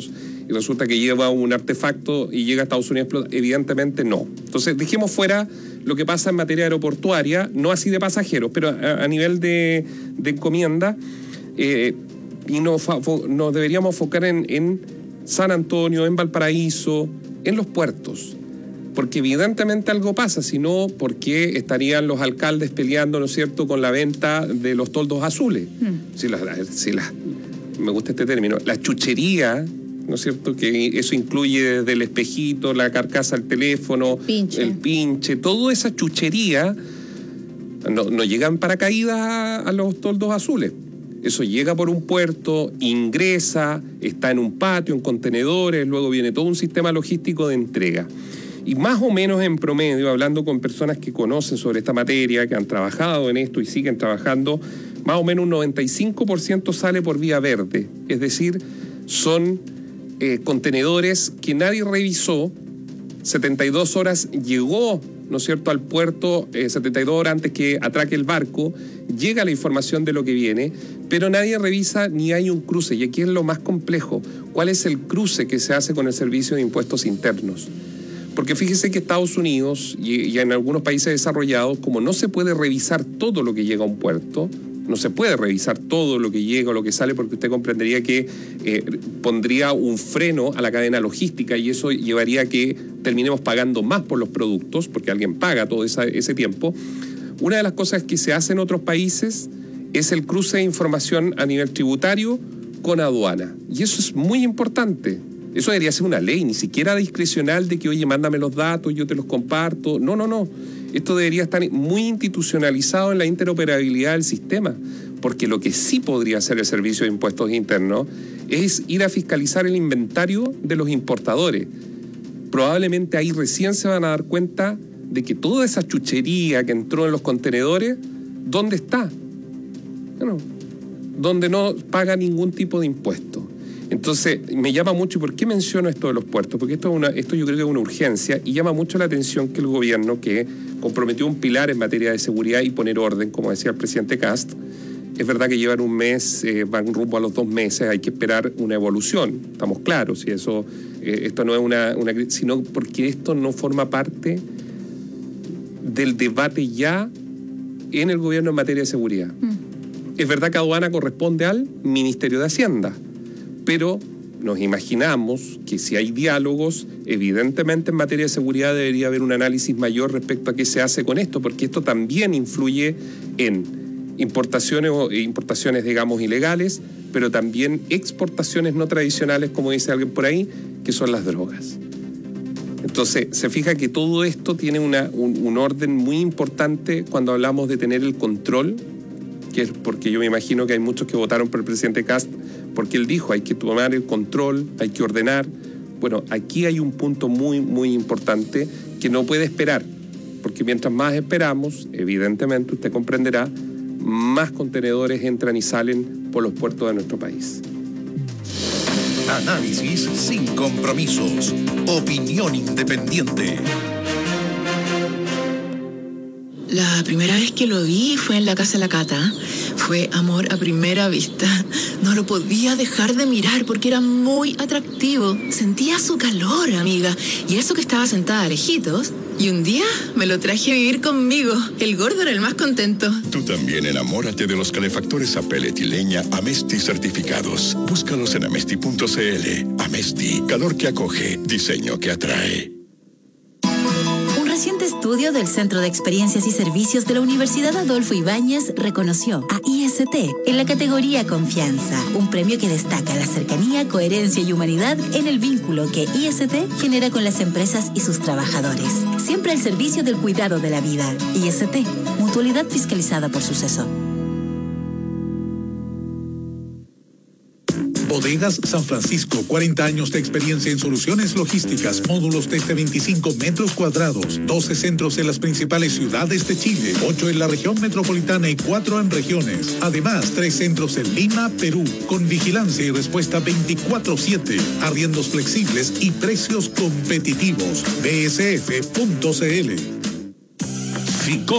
y resulta que lleva un artefacto y llega a Estados Unidos, evidentemente no. Entonces dejemos fuera lo que pasa en materia aeroportuaria, no así de pasajeros, pero a, a nivel de, de encomienda, eh, y nos, nos deberíamos enfocar en, en San Antonio, en Valparaíso, en los puertos. Porque evidentemente algo pasa, si no, ¿por qué estarían los alcaldes peleando, ¿no es cierto?, con la venta de los toldos azules? Mm. Si la, si la, me gusta este término, la chuchería, ¿no es cierto?, que eso incluye desde el espejito, la carcasa del teléfono, pinche. el pinche, toda esa chuchería, no, no llegan paracaídas a, a los toldos azules. Eso llega por un puerto, ingresa, está en un patio, en contenedores, luego viene todo un sistema logístico de entrega. Y más o menos en promedio, hablando con personas que conocen sobre esta materia, que han trabajado en esto y siguen trabajando, más o menos un noventa y cinco por ciento sale por vía verde. Es decir, son eh, contenedores que nadie revisó, setenta y dos horas llegó, ¿no es cierto?, al puerto, eh, setenta y dos horas antes que atraque el barco, llega la información de lo que viene, pero nadie revisa ni hay un cruce. Y aquí es lo más complejo. ¿Cuál es el cruce que se hace con el Servicio de Impuestos Internos? Porque fíjese que Estados Unidos y, y en algunos países desarrollados, como no se puede revisar todo lo que llega a un puerto, no se puede revisar todo lo que llega o lo que sale, porque usted comprendería que eh, pondría un freno a la cadena logística y eso llevaría a que terminemos pagando más por los productos, porque alguien paga todo esa, ese tiempo. Una de las cosas que se hace en otros países es el cruce de información a nivel tributario con aduana. Y eso es muy importante. Eso debería ser una ley, ni siquiera discrecional de que, oye, mándame los datos, yo te los comparto. No, no, no. Esto debería estar muy institucionalizado en la interoperabilidad del sistema, porque lo que sí podría hacer el Servicio de Impuestos Internos es ir a fiscalizar el inventario de los importadores. Probablemente ahí recién se van a dar cuenta de que toda esa chuchería que entró en los contenedores, ¿dónde está? Bueno, donde no paga ningún tipo de impuesto. Entonces, me llama mucho, ¿y por qué menciono esto de los puertos? Porque esto, es una, esto yo creo que es una urgencia y llama mucho la atención que el gobierno, que comprometió un pilar en materia de seguridad y poner orden, como decía el presidente Kast, es verdad que llevan un mes, eh, van rumbo a los dos meses, hay que esperar una evolución, estamos claros, y eso, eh, esto no es una, una, sino porque esto no forma parte del debate ya en el gobierno en materia de seguridad. Mm. Es verdad que aduana corresponde al Ministerio de Hacienda, pero nos imaginamos que si hay diálogos, evidentemente en materia de seguridad debería haber un análisis mayor respecto a qué se hace con esto, porque esto también influye en importaciones o importaciones, digamos, ilegales, pero también exportaciones no tradicionales, como dice alguien por ahí, que son las drogas. Entonces, se fija que todo esto tiene una, un, un orden muy importante cuando hablamos de tener el control, que es porque yo me imagino que hay muchos que votaron por el presidente Kast, porque él dijo, hay que tomar el control, hay que ordenar. Bueno, aquí hay un punto muy, muy importante que no puede esperar, porque mientras más esperamos, evidentemente usted comprenderá, más contenedores entran y salen por los puertos de nuestro país. Análisis sin compromisos. Opinión independiente. La primera vez que lo vi fue en la casa de la Cata. Fue amor a primera vista. No lo podía dejar de mirar porque era muy atractivo. Sentía su calor, amiga. Y eso que estaba sentada lejitos. Y un día me lo traje a vivir conmigo. El gordo era el más contento. Tú también enamórate de los calefactores a pellet y leña Amesti certificados. Búscalos en amesti punto c l. Amesti, calor que acoge, diseño que atrae. Un reciente estudio del Centro de Experiencias y Servicios de la Universidad Adolfo Ibáñez reconoció a I S T en la categoría Confianza, un premio que destaca la cercanía, coherencia y humanidad en el vínculo que I S T genera con las empresas y sus trabajadores. Siempre al servicio del cuidado de la vida. I S T, mutualidad fiscalizada por Suceso. Bodegas San Francisco, cuarenta años de experiencia en soluciones logísticas, módulos desde veinticinco metros cuadrados, doce centros en las principales ciudades de Chile, ocho en la región metropolitana y cuatro en regiones. Además, tres centros en Lima, Perú, con vigilancia y respuesta veinticuatro siete, arriendos flexibles y precios competitivos. B S F punto c l. FICOM,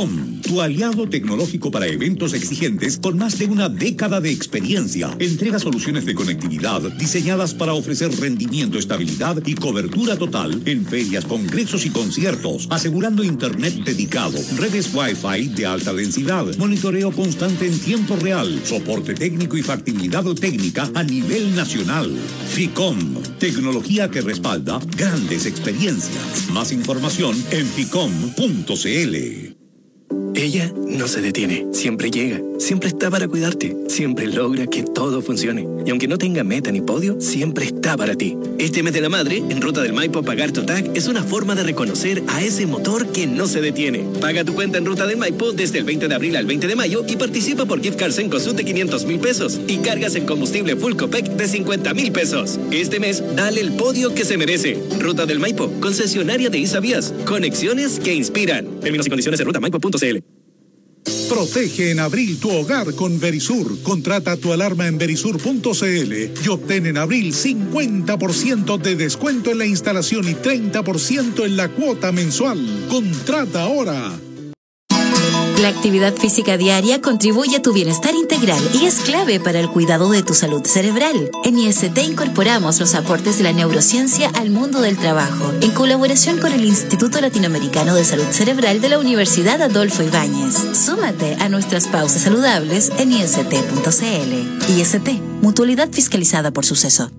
tu aliado tecnológico para eventos exigentes con más de una década de experiencia. Entrega soluciones de conectividad diseñadas para ofrecer rendimiento, estabilidad y cobertura total en ferias, congresos y conciertos, asegurando internet dedicado, redes Wi-Fi de alta densidad, monitoreo constante en tiempo real, soporte técnico y factibilidad técnica a nivel nacional. Ficom, tecnología que respalda grandes experiencias. Más información en ficom punto cl. Ella no se detiene, siempre llega, siempre está para cuidarte, siempre logra que todo funcione. Y aunque no tenga meta ni podio, siempre está para ti. Este mes de la madre, en Ruta del Maipo, pagar tu T A C es una forma de reconocer a ese motor que no se detiene. Paga tu cuenta en Ruta del Maipo desde el veinte de abril al veinte de mayo y participa por gift cards en Cosut de quinientos mil pesos y cargas en combustible Full Copec de cincuenta mil pesos. Este mes, dale el podio que se merece. Ruta del Maipo, concesionaria de Isavías. Conexiones que inspiran. Términos y condiciones en ruta maipo punto cl. Protege en abril tu hogar con Verisur. Contrata tu alarma en verisur punto cl y obtén en abril cincuenta por ciento de descuento en la instalación y treinta por ciento en la cuota mensual. Contrata ahora. La actividad física diaria contribuye a tu bienestar integral y es clave para el cuidado de tu salud cerebral. En I S T incorporamos los aportes de la neurociencia al mundo del trabajo, en colaboración con el Instituto Latinoamericano de Salud Cerebral de la Universidad Adolfo Ibáñez. Súmate a nuestras pausas saludables en i s t punto c l. I S T, mutualidad fiscalizada por Suceso.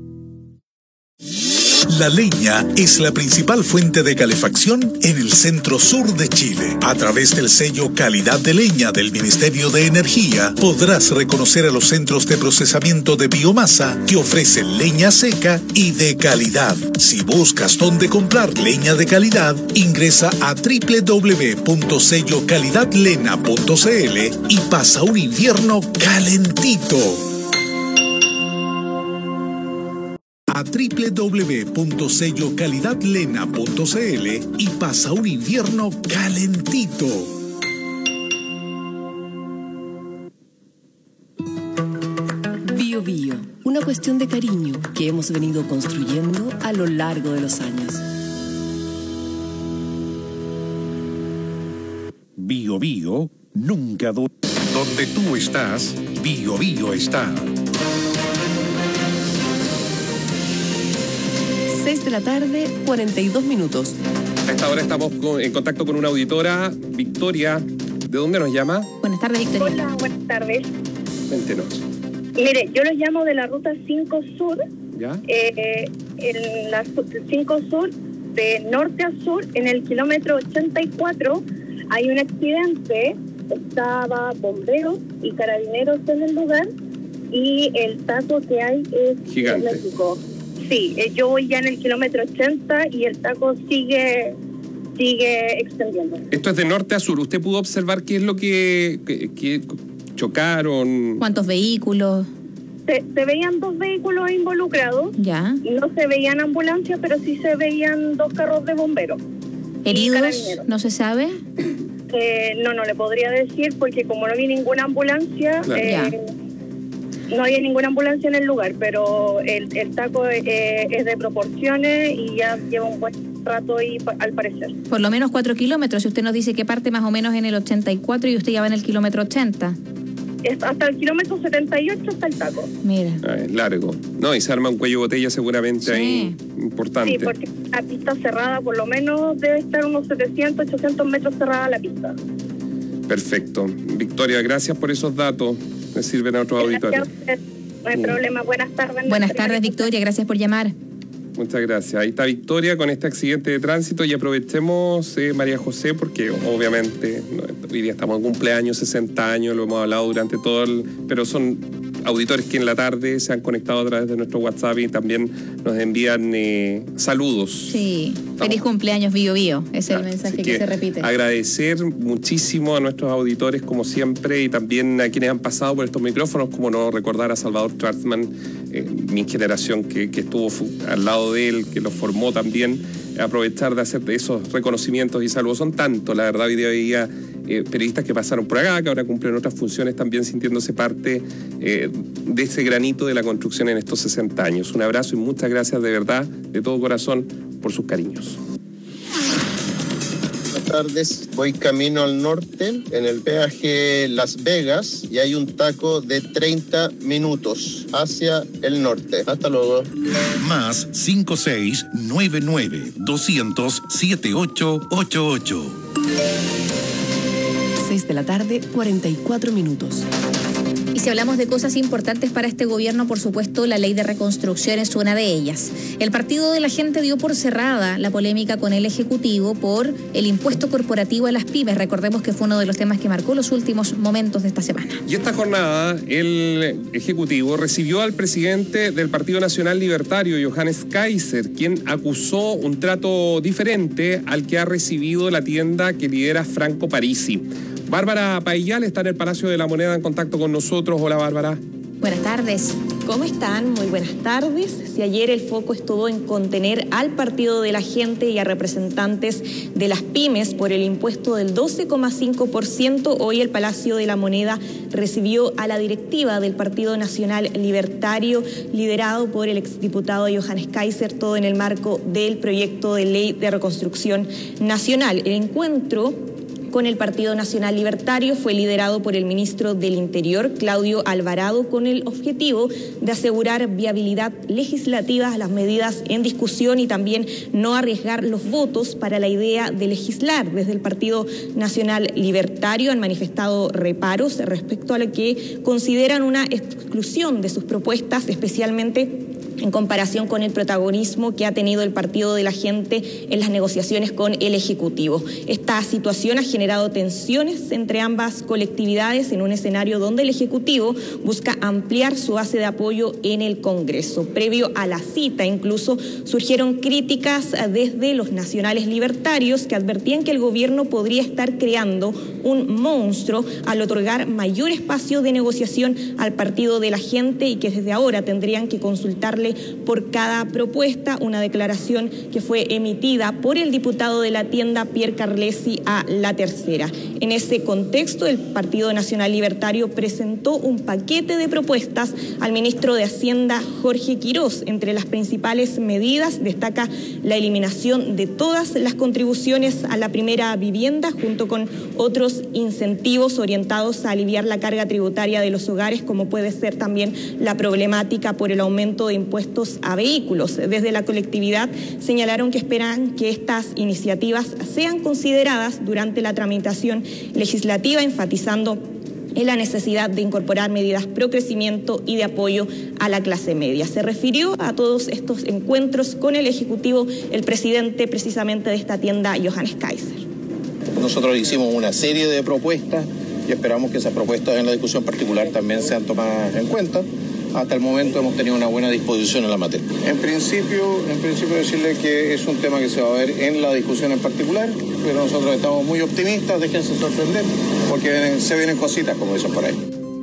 La leña es la principal fuente de calefacción en el centro sur de Chile. A través del sello Calidad de Leña del Ministerio de Energía, podrás reconocer a los centros de procesamiento de biomasa que ofrecen leña seca y de calidad. Si buscas dónde comprar leña de calidad, ingresa a doble u doble u doble u punto sello calidad lena punto c l y pasa un invierno calentito. A doble u doble u doble u punto sello calidad lena punto c l y pasa un invierno calentito. Bio Bio, una cuestión de cariño que hemos venido construyendo a lo largo de los años. Bio Bio nunca do... Donde tú estás, Bio Bio está. seis de la tarde, cuarenta y dos minutos. A esta hora estamos con, en contacto con una auditora, Victoria. ¿De dónde nos llama? Buenas tardes, Victoria. Hola, buenas tardes. Cuéntenos. Mire, yo los llamo de la ruta cinco Sur. ¿Ya? Eh, en la cinco Sur, de norte a sur, en el kilómetro ochenta y cuatro, hay un accidente. Estaba bomberos y carabineros en el lugar y el taco que hay es gigante. México. Sí, yo voy ya en el kilómetro ochenta y el taco sigue sigue extendiendo. Esto es de norte a sur. ¿Usted pudo observar qué es lo que, que, que chocaron? ¿Cuántos vehículos? Se, se veían dos vehículos involucrados. Ya. No se veían ambulancias, pero sí se veían dos carros de bomberos. ¿Heridos? ¿No se sabe? Eh, no, no le podría decir porque como no vi ninguna ambulancia... Claro. Eh, no había ninguna ambulancia en el lugar, pero el, el taco eh, es de proporciones y ya lleva un buen rato ahí, al parecer. Por lo menos cuatro kilómetros. Si usted nos dice que parte más o menos en el ochenta y cuatro y usted ya va en el kilómetro ochenta. Es hasta el kilómetro setenta y ocho está el taco. Mira. Ah, es largo. No, y se arma un cuello de botella seguramente sí. ahí importante. Sí, porque la pista cerrada por lo menos debe estar unos setecientos, ochocientos metros cerrada la pista. Perfecto. Victoria, gracias por esos datos. Me sirven a otros auditores. No hay problema. Buenas tardes. Buenas tardes, Victoria. Gracias por llamar. Muchas gracias. Ahí está Victoria con este accidente de tránsito y aprovechemos, eh, María José, porque obviamente no, hoy día estamos en cumpleaños, sesenta años, lo hemos hablado durante todo el... Pero son auditores que en la tarde se han conectado a través de nuestro WhatsApp y también nos envían eh, saludos. Sí, feliz cumpleaños Bio Bio, es el mensaje que, que se repite. Agradecer muchísimo a nuestros auditores como siempre y también a quienes han pasado por estos micrófonos, como no recordar a Salvador Trautmann, eh, mi generación que, que estuvo al lado de él, que lo formó también, aprovechar de hacer esos reconocimientos y saludos. Son tantos, la verdad, hoy día veía eh, periodistas que pasaron por acá, que ahora cumplen otras funciones también sintiéndose parte eh, de ese granito de la construcción en estos sesenta años. Un abrazo y muchas gracias de verdad, de todo corazón, por sus cariños. tardes. Voy camino al norte en el peaje Las Vegas y hay un taco de treinta minutos hacia el norte. Hasta luego. Más cinco seis nueve nueve doscientos siete ocho ocho ocho. seis de la tarde, cuarenta y cuatro minutos. Y si hablamos de cosas importantes para este gobierno, por supuesto, la ley de reconstrucción es una de ellas. El Partido de la Gente dio por cerrada la polémica con el Ejecutivo por el impuesto corporativo a las pymes. Recordemos que fue uno de los temas que marcó los últimos momentos de esta semana. Y esta jornada, el Ejecutivo recibió al presidente del Partido Nacional Libertario, Johannes Kaiser, quien acusó un trato diferente al que ha recibido la tienda que lidera Franco Parisi. Bárbara Paillal está en el Palacio de la Moneda en contacto con nosotros. Hola, Bárbara. Buenas tardes. ¿Cómo están? Muy buenas tardes. Si ayer el foco estuvo en contener al Partido de la Gente y a representantes de las pymes por el impuesto del doce coma cinco por ciento, hoy el Palacio de la Moneda recibió a la directiva del Partido Nacional Libertario, liderado por el exdiputado Johannes Kaiser, todo en el marco del proyecto de ley de reconstrucción nacional. El encuentro con el Partido Nacional Libertario fue liderado por el ministro del Interior, Claudio Alvarado, con el objetivo de asegurar viabilidad legislativa a las medidas en discusión y también no arriesgar los votos para la idea de legislar. Desde el Partido Nacional Libertario han manifestado reparos respecto a lo que consideran una exclusión de sus propuestas, especialmente en comparación con el protagonismo que ha tenido el Partido de la Gente en las negociaciones con el Ejecutivo. Esta situación ha generado tensiones entre ambas colectividades en un escenario donde el Ejecutivo busca ampliar su base de apoyo en el Congreso. Previo a la cita, incluso surgieron críticas desde los nacionales libertarios que advertían que el gobierno podría estar creando un monstruo al otorgar mayor espacio de negociación al Partido de la Gente y que desde ahora tendrían que consultarle por cada propuesta, una declaración que fue emitida por el diputado de la tienda Pierre Carlesi a La Tercera. En ese contexto, el Partido Nacional Libertario presentó un paquete de propuestas al ministro de Hacienda, Jorge Quirós. Entre las principales medidas destaca la eliminación de todas las contribuciones a la primera vivienda, junto con otros incentivos orientados a aliviar la carga tributaria de los hogares, como puede ser también la problemática por el aumento de impuestos a vehículos. Desde la colectividad señalaron que esperan que estas iniciativas sean consideradas durante la tramitación legislativa, enfatizando en la necesidad de incorporar medidas pro crecimiento y de apoyo a la clase media. Se refirió a todos estos encuentros con el Ejecutivo el presidente precisamente de esta tienda, Johannes Kaiser. Nosotros hicimos una serie de propuestas y esperamos que esas propuestas en la discusión particular también sean tomadas en cuenta. Hasta el momento hemos tenido una buena disposición en la materia. En principio, en principio decirle que es un tema que se va a ver en la discusión en particular, pero nosotros estamos muy optimistas, déjense sorprender, porque vienen, se vienen cositas, como dicen por ahí.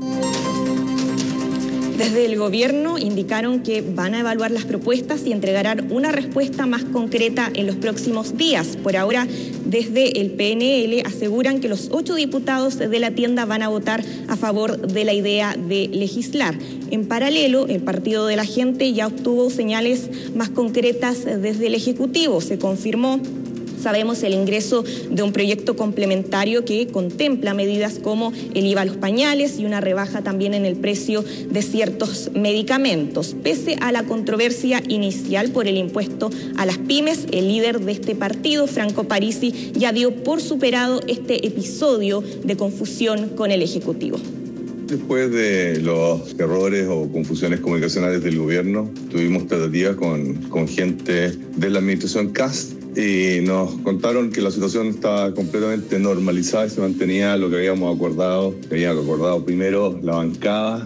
Desde el gobierno indicaron que van a evaluar las propuestas y entregarán una respuesta más concreta en los próximos días. Por ahora, desde el P N L aseguran que los ocho diputados de la tienda van a votar a favor de la idea de legislar. En paralelo, el Partido de la Gente ya obtuvo señales más concretas desde el Ejecutivo. Se confirmó, sabemos, el ingreso de un proyecto complementario que contempla medidas como el I V A a los pañales y una rebaja también en el precio de ciertos medicamentos. Pese a la controversia inicial por el impuesto a las pymes, el líder de este partido, Franco Parisi, ya dio por superado este episodio de confusión con el Ejecutivo. Después de los errores o confusiones comunicacionales del gobierno, tuvimos tratativas con, con gente de la administración Kast y nos contaron que la situación estaba completamente normalizada y se mantenía lo que habíamos acordado, que había acordado primero la bancada.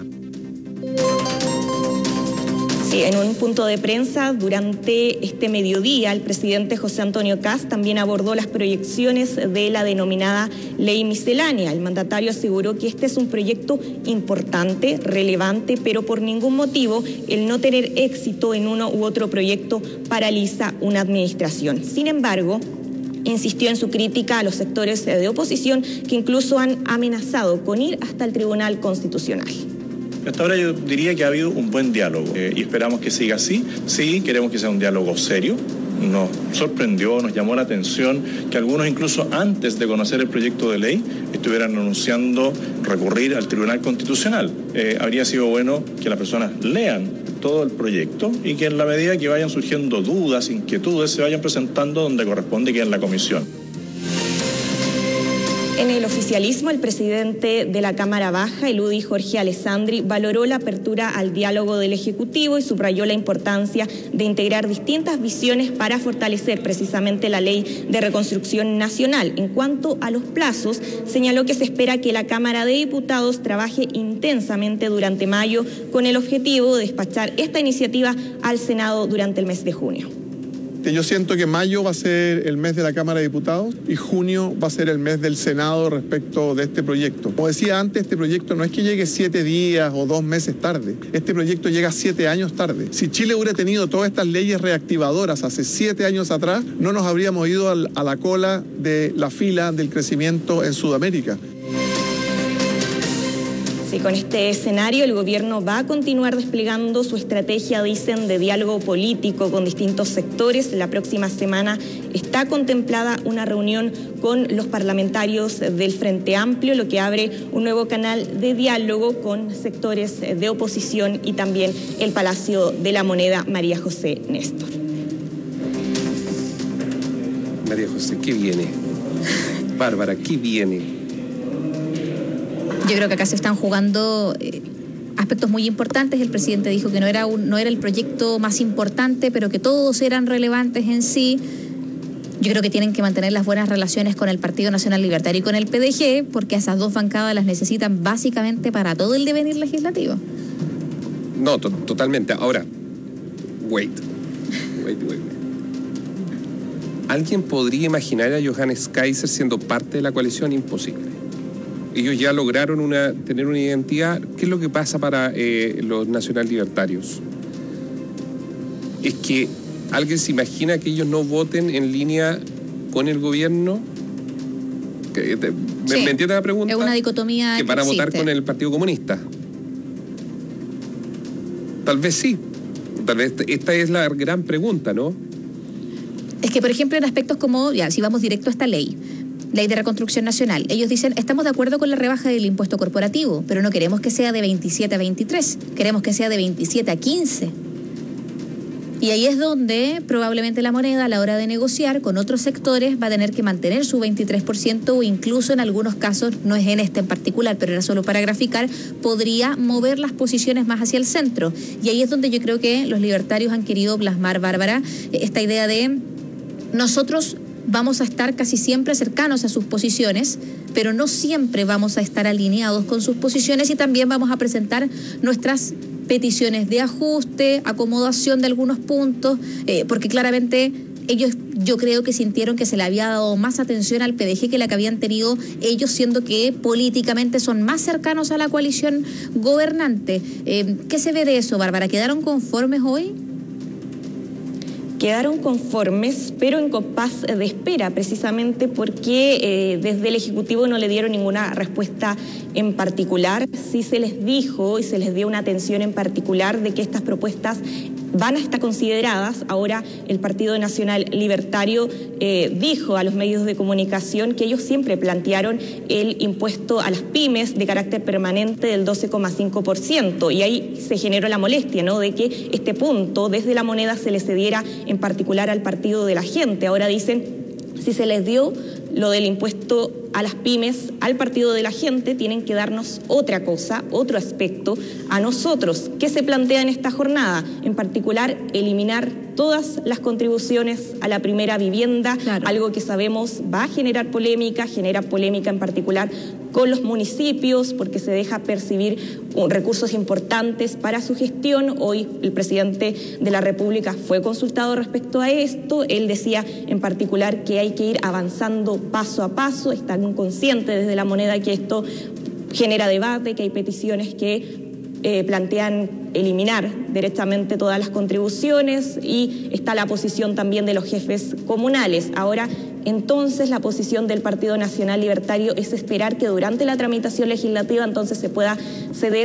Sí, en un punto de prensa durante este mediodía, el presidente José Antonio Kast también abordó las proyecciones de la denominada ley miscelánea. El mandatario aseguró que este es un proyecto importante, relevante, pero por ningún motivo el no tener éxito en uno u otro proyecto paraliza una administración. Sin embargo, insistió en su crítica a los sectores de oposición que incluso han amenazado con ir hasta el Tribunal Constitucional. Hasta ahora yo diría que ha habido un buen diálogo eh, y esperamos que siga así. Sí, queremos que sea un diálogo serio, nos sorprendió, nos llamó la atención que algunos incluso antes de conocer el proyecto de ley estuvieran anunciando recurrir al Tribunal Constitucional. Eh, habría sido bueno que las personas lean todo el proyecto y que en la medida que vayan surgiendo dudas, inquietudes, se vayan presentando donde corresponde, que es en la comisión. En el oficialismo, el presidente de la Cámara Baja, el U D I Jorge Alessandri, valoró la apertura al diálogo del Ejecutivo y subrayó la importancia de integrar distintas visiones para fortalecer precisamente la Ley de Reconstrucción Nacional. En cuanto a los plazos, señaló que se espera que la Cámara de Diputados trabaje intensamente durante mayo con el objetivo de despachar esta iniciativa al Senado durante el mes de junio. Yo siento que mayo va a ser el mes de la Cámara de Diputados y junio va a ser el mes del Senado respecto de este proyecto. Como decía antes, este proyecto no es que llegue siete días o dos meses tarde. Este proyecto llega siete años tarde. Si Chile hubiera tenido todas estas leyes reactivadoras hace siete años atrás, no nos habríamos ido a la cola de la fila del crecimiento en Sudamérica. Y con este escenario, el gobierno va a continuar desplegando su estrategia, dicen, de diálogo político con distintos sectores. La próxima semana está contemplada una reunión con los parlamentarios del Frente Amplio, lo que abre un nuevo canal de diálogo con sectores de oposición y también el Palacio de la Moneda. María José Néstor. María José, ¿qué viene? Bárbara, ¿qué viene? Yo creo que acá se están jugando eh, aspectos muy importantes. El presidente dijo que no era, un, no era el proyecto más importante, pero que todos eran relevantes en sí. Yo creo que tienen que mantener las buenas relaciones con el Partido Nacional Libertario y con el P D G, porque esas dos bancadas las necesitan básicamente para todo el devenir legislativo. No, to- totalmente. Ahora, wait. Wait, wait. ¿Alguien podría imaginar a Johannes Kaiser siendo parte de la coalición? Imposible. Ellos ya lograron una, tener una identidad. ¿Qué es lo que pasa para eh, los nacional libertarios? Es que alguien se imagina que ellos no voten en línea con el gobierno. ¿Me, sí, ¿me entiendes la pregunta? Es una dicotomía que para que votar con el Partido Comunista. Tal vez sí. Tal vez esta es la gran pregunta, ¿no? Es que, por ejemplo, en aspectos como, ya, si vamos directo a esta ley, Ley de Reconstrucción Nacional, ellos dicen, estamos de acuerdo con la rebaja del impuesto corporativo, pero no queremos que sea de veintisiete a veintitrés, queremos que sea de veintisiete a quince. Y ahí es donde probablemente la Moneda, a la hora de negociar con otros sectores, va a tener que mantener su veintitrés por ciento o incluso en algunos casos, no es en este en particular, pero era solo para graficar, podría mover las posiciones más hacia el centro. Y ahí es donde yo creo que los libertarios han querido plasmar, Bárbara, esta idea de nosotros vamos a estar casi siempre cercanos a sus posiciones, pero no siempre vamos a estar alineados con sus posiciones y también vamos a presentar nuestras peticiones de ajuste, acomodación de algunos puntos, eh, porque claramente ellos, yo creo que sintieron que se le había dado más atención al P D G que la que habían tenido ellos, siendo que políticamente son más cercanos a la coalición gobernante. Eh, ¿Qué se ve de eso, Bárbara? ¿Quedaron conformes hoy? Quedaron conformes, pero en compás de espera, precisamente porque eh, desde el Ejecutivo no le dieron ninguna respuesta en particular. Sí se les dijo y se les dio una atención en particular de que estas propuestas van a estar consideradas. Ahora el Partido Nacional Libertario eh, dijo a los medios de comunicación que ellos siempre plantearon el impuesto a las pymes de carácter permanente del doce coma cinco por ciento y ahí se generó la molestia, ¿no?, de que este punto desde la Moneda se le cediera en particular al Partido de la Gente. Ahora dicen, si se les dio lo del impuesto a las pymes al Partido de la Gente, tienen que darnos otra cosa, otro aspecto a nosotros. ¿Qué se plantea en esta jornada? En particular, eliminar todas las contribuciones a la primera vivienda, claro, algo que sabemos va a generar polémica, genera polémica en particular con los municipios, porque se deja percibir recursos importantes para su gestión. Hoy el presidente de la República fue consultado respecto a esto. Él decía en particular que hay que ir avanzando paso a paso. Están conscientes desde la Moneda que esto genera debate, que hay peticiones que Eh, plantean eliminar directamente todas las contribuciones y está la posición también de los jefes comunales. Ahora, entonces, la posición del Partido Nacional Libertario es esperar que durante la tramitación legislativa entonces se pueda ceder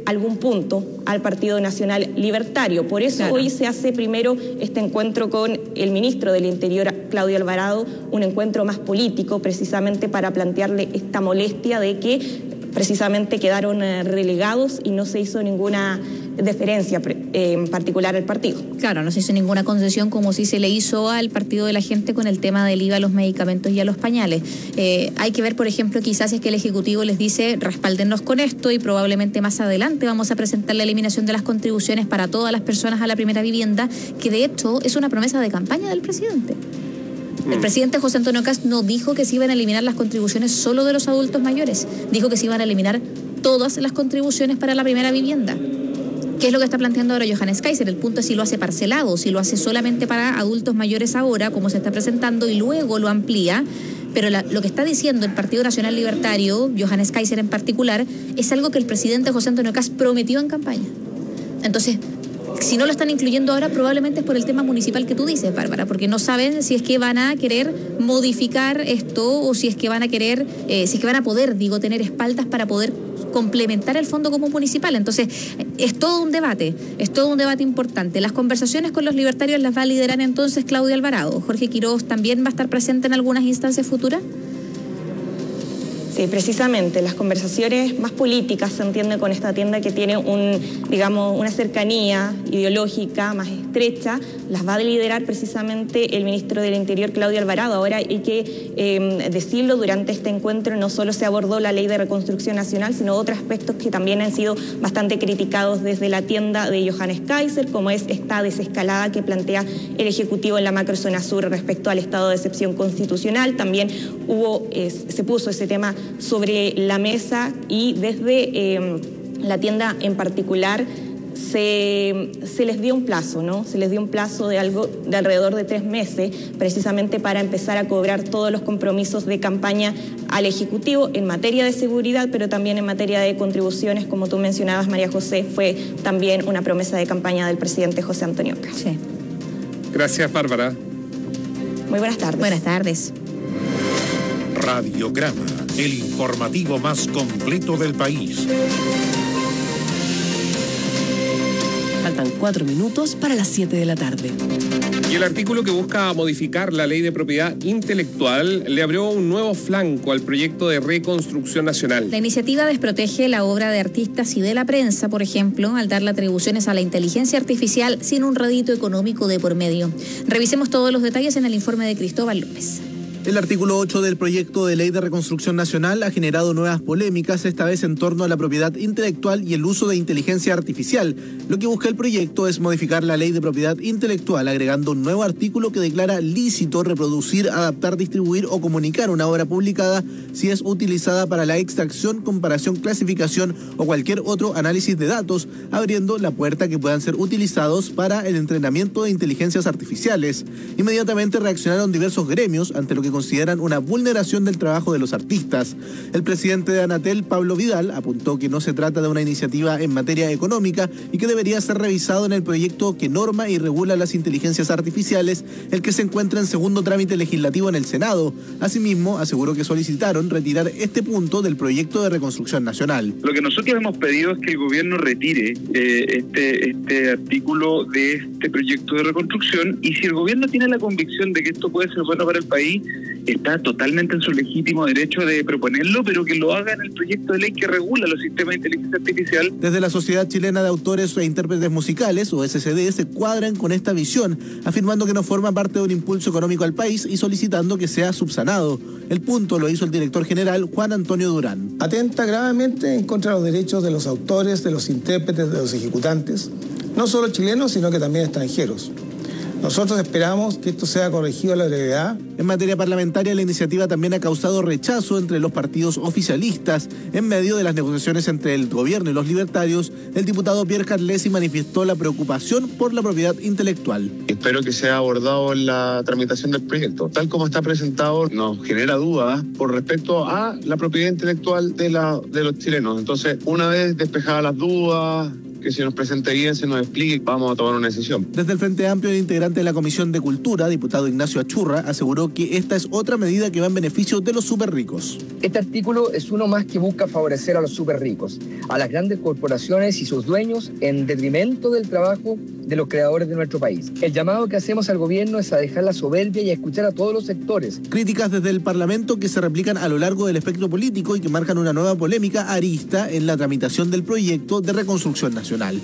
algún punto al Partido Nacional Libertario. Por eso claro. hoy se hace primero este encuentro con el ministro del Interior, Claudio Alvarado, un encuentro más político, precisamente para plantearle esta molestia de que precisamente quedaron relegados y no se hizo ninguna deferencia en particular al partido. Claro, no se hizo ninguna concesión como sí se le hizo al Partido de la Gente con el tema del I V A a los medicamentos y a los pañales. Eh, hay que ver, por ejemplo, quizás es que el Ejecutivo les dice respáldennos con esto y probablemente más adelante vamos a presentar la eliminación de las contribuciones para todas las personas a la primera vivienda, que de hecho es una promesa de campaña del presidente. El presidente José Antonio Kast no dijo que se iban a eliminar las contribuciones solo de los adultos mayores, dijo que se iban a eliminar todas las contribuciones para la primera vivienda. ¿Qué es lo que está planteando ahora Johannes Kaiser? El punto es si lo hace parcelado, si lo hace solamente para adultos mayores ahora, como se está presentando, y luego lo amplía. Pero la, lo que está diciendo el Partido Nacional Libertario, Johannes Kaiser en particular, es algo que el presidente José Antonio Kast prometió en campaña. Entonces, si no lo están incluyendo ahora, probablemente es por el tema municipal que tú dices, Bárbara, porque no saben si es que van a querer modificar esto o si es que van a querer, eh, si es que van a poder, digo, tener espaldas para poder complementar el Fondo Común Municipal. Entonces, es todo un debate, es todo un debate importante. Las conversaciones con los libertarios las va a liderar entonces Claudio Alvarado. Jorge Quiroz también va a estar presente en algunas instancias futuras. Sí, precisamente, las conversaciones más políticas se entiende con esta tienda que tiene un, digamos, una cercanía ideológica más estrecha, las va a liderar precisamente el ministro del Interior, Claudio Alvarado. Ahora hay que eh, decirlo, durante este encuentro no solo se abordó la Ley de Reconstrucción Nacional, sino otros aspectos que también han sido bastante criticados desde la tienda de Johannes Kaiser, como es esta desescalada que plantea el Ejecutivo en la macrozona sur respecto al estado de excepción constitucional. También hubo, eh, se puso ese tema sobre la mesa y desde eh, la tienda en particular se, se les dio un plazo, ¿no? Se les dio un plazo de algo de alrededor de tres meses, precisamente para empezar a cobrar todos los compromisos de campaña al Ejecutivo en materia de seguridad, pero también en materia de contribuciones, como tú mencionabas, María José, fue también una promesa de campaña del presidente José Antonio Kast. Sí. Gracias, Bárbara. Muy buenas tardes. Buenas tardes. Radiograma, el informativo más completo del país. Faltan cuatro minutos para las siete de la tarde. Y el artículo que busca modificar la ley de propiedad intelectual le abrió un nuevo flanco al proyecto de reconstrucción nacional. La iniciativa desprotege la obra de artistas y de la prensa, por ejemplo, al darle atribuciones a la inteligencia artificial sin un rédito económico de por medio. Revisemos todos los detalles en el informe de Cristóbal López. El artículo ocho del proyecto de ley de reconstrucción nacional ha generado nuevas polémicas, esta vez en torno a la propiedad intelectual y el uso de inteligencia artificial. Lo que busca el proyecto es modificar la ley de propiedad intelectual, agregando un nuevo artículo que declara lícito reproducir, adaptar, distribuir o comunicar una obra publicada si es utilizada para la extracción, comparación, clasificación o cualquier otro análisis de datos, abriendo la puerta que puedan ser utilizados para el entrenamiento de inteligencias artificiales. Inmediatamente reaccionaron diversos gremios ante lo que consideran una vulneración del trabajo de los artistas. El presidente de Anatel, Pablo Vidal, apuntó que no se trata de una iniciativa en materia económica y que debería ser revisado en el proyecto que norma y regula las inteligencias artificiales, el que se encuentra en segundo trámite legislativo en el Senado. Asimismo, aseguró que solicitaron retirar este punto del proyecto de reconstrucción nacional. Lo que nosotros hemos pedido es que el gobierno retire eh, este, este artículo de este proyecto de reconstrucción, y si el gobierno tiene la convicción de que esto puede ser bueno para el país, está totalmente en su legítimo derecho de proponerlo, pero que lo haga en el proyecto de ley que regula los sistemas de inteligencia artificial. Desde la Sociedad Chilena de Autores e Intérpretes Musicales, o S C D, se cuadran con esta visión, afirmando que no forma parte de un impulso económico al país y solicitando que sea subsanado. El punto lo hizo el director general Juan Antonio Durán. Atenta gravemente en contra de los derechos de los autores, de los intérpretes, de los ejecutantes, no solo chilenos, sino que también extranjeros. Nosotros esperamos que esto sea corregido a la brevedad. En materia parlamentaria, la iniciativa también ha causado rechazo entre los partidos oficialistas. En medio de las negociaciones entre el gobierno y los libertarios, el diputado Pierre Carlesi manifestó la preocupación por la propiedad intelectual. Espero que sea abordado en la tramitación del proyecto. Tal como está presentado, nos genera dudas por respecto a la propiedad intelectual de, la, de los chilenos. Entonces, una vez despejadas las dudas, que se nos presente bien, se nos explique, vamos a tomar una decisión. Desde el Frente Amplio, el integrante de la Comisión de Cultura, diputado Ignacio Achurra, aseguró que esta es otra medida que va en beneficio de los súper ricos. Este artículo es uno más que busca favorecer a los súper ricos, a las grandes corporaciones y sus dueños en detrimento del trabajo de los creadores de nuestro país. El llamado que hacemos al gobierno es a dejar la soberbia y a escuchar a todos los sectores. Críticas desde el Parlamento que se replican a lo largo del espectro político y que marcan una nueva polémica arista en la tramitación del proyecto de reconstrucción nacional.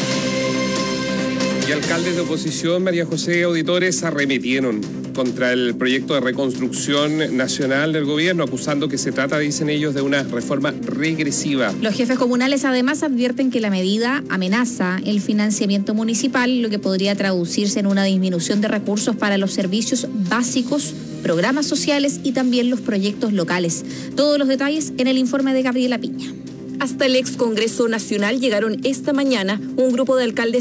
Y alcaldes de oposición, María José, auditores, arremetieron contra el proyecto de reconstrucción nacional del gobierno, acusando que se trata, dicen ellos, de una reforma regresiva. Los jefes comunales además advierten que la medida amenaza el financiamiento municipal, lo que podría traducirse en una disminución de recursos para los servicios básicos, programas sociales y también los proyectos locales. Todos los detalles en el informe de Gabriela Piña. Hasta el ex Congreso Nacional llegaron esta mañana un grupo de alcaldes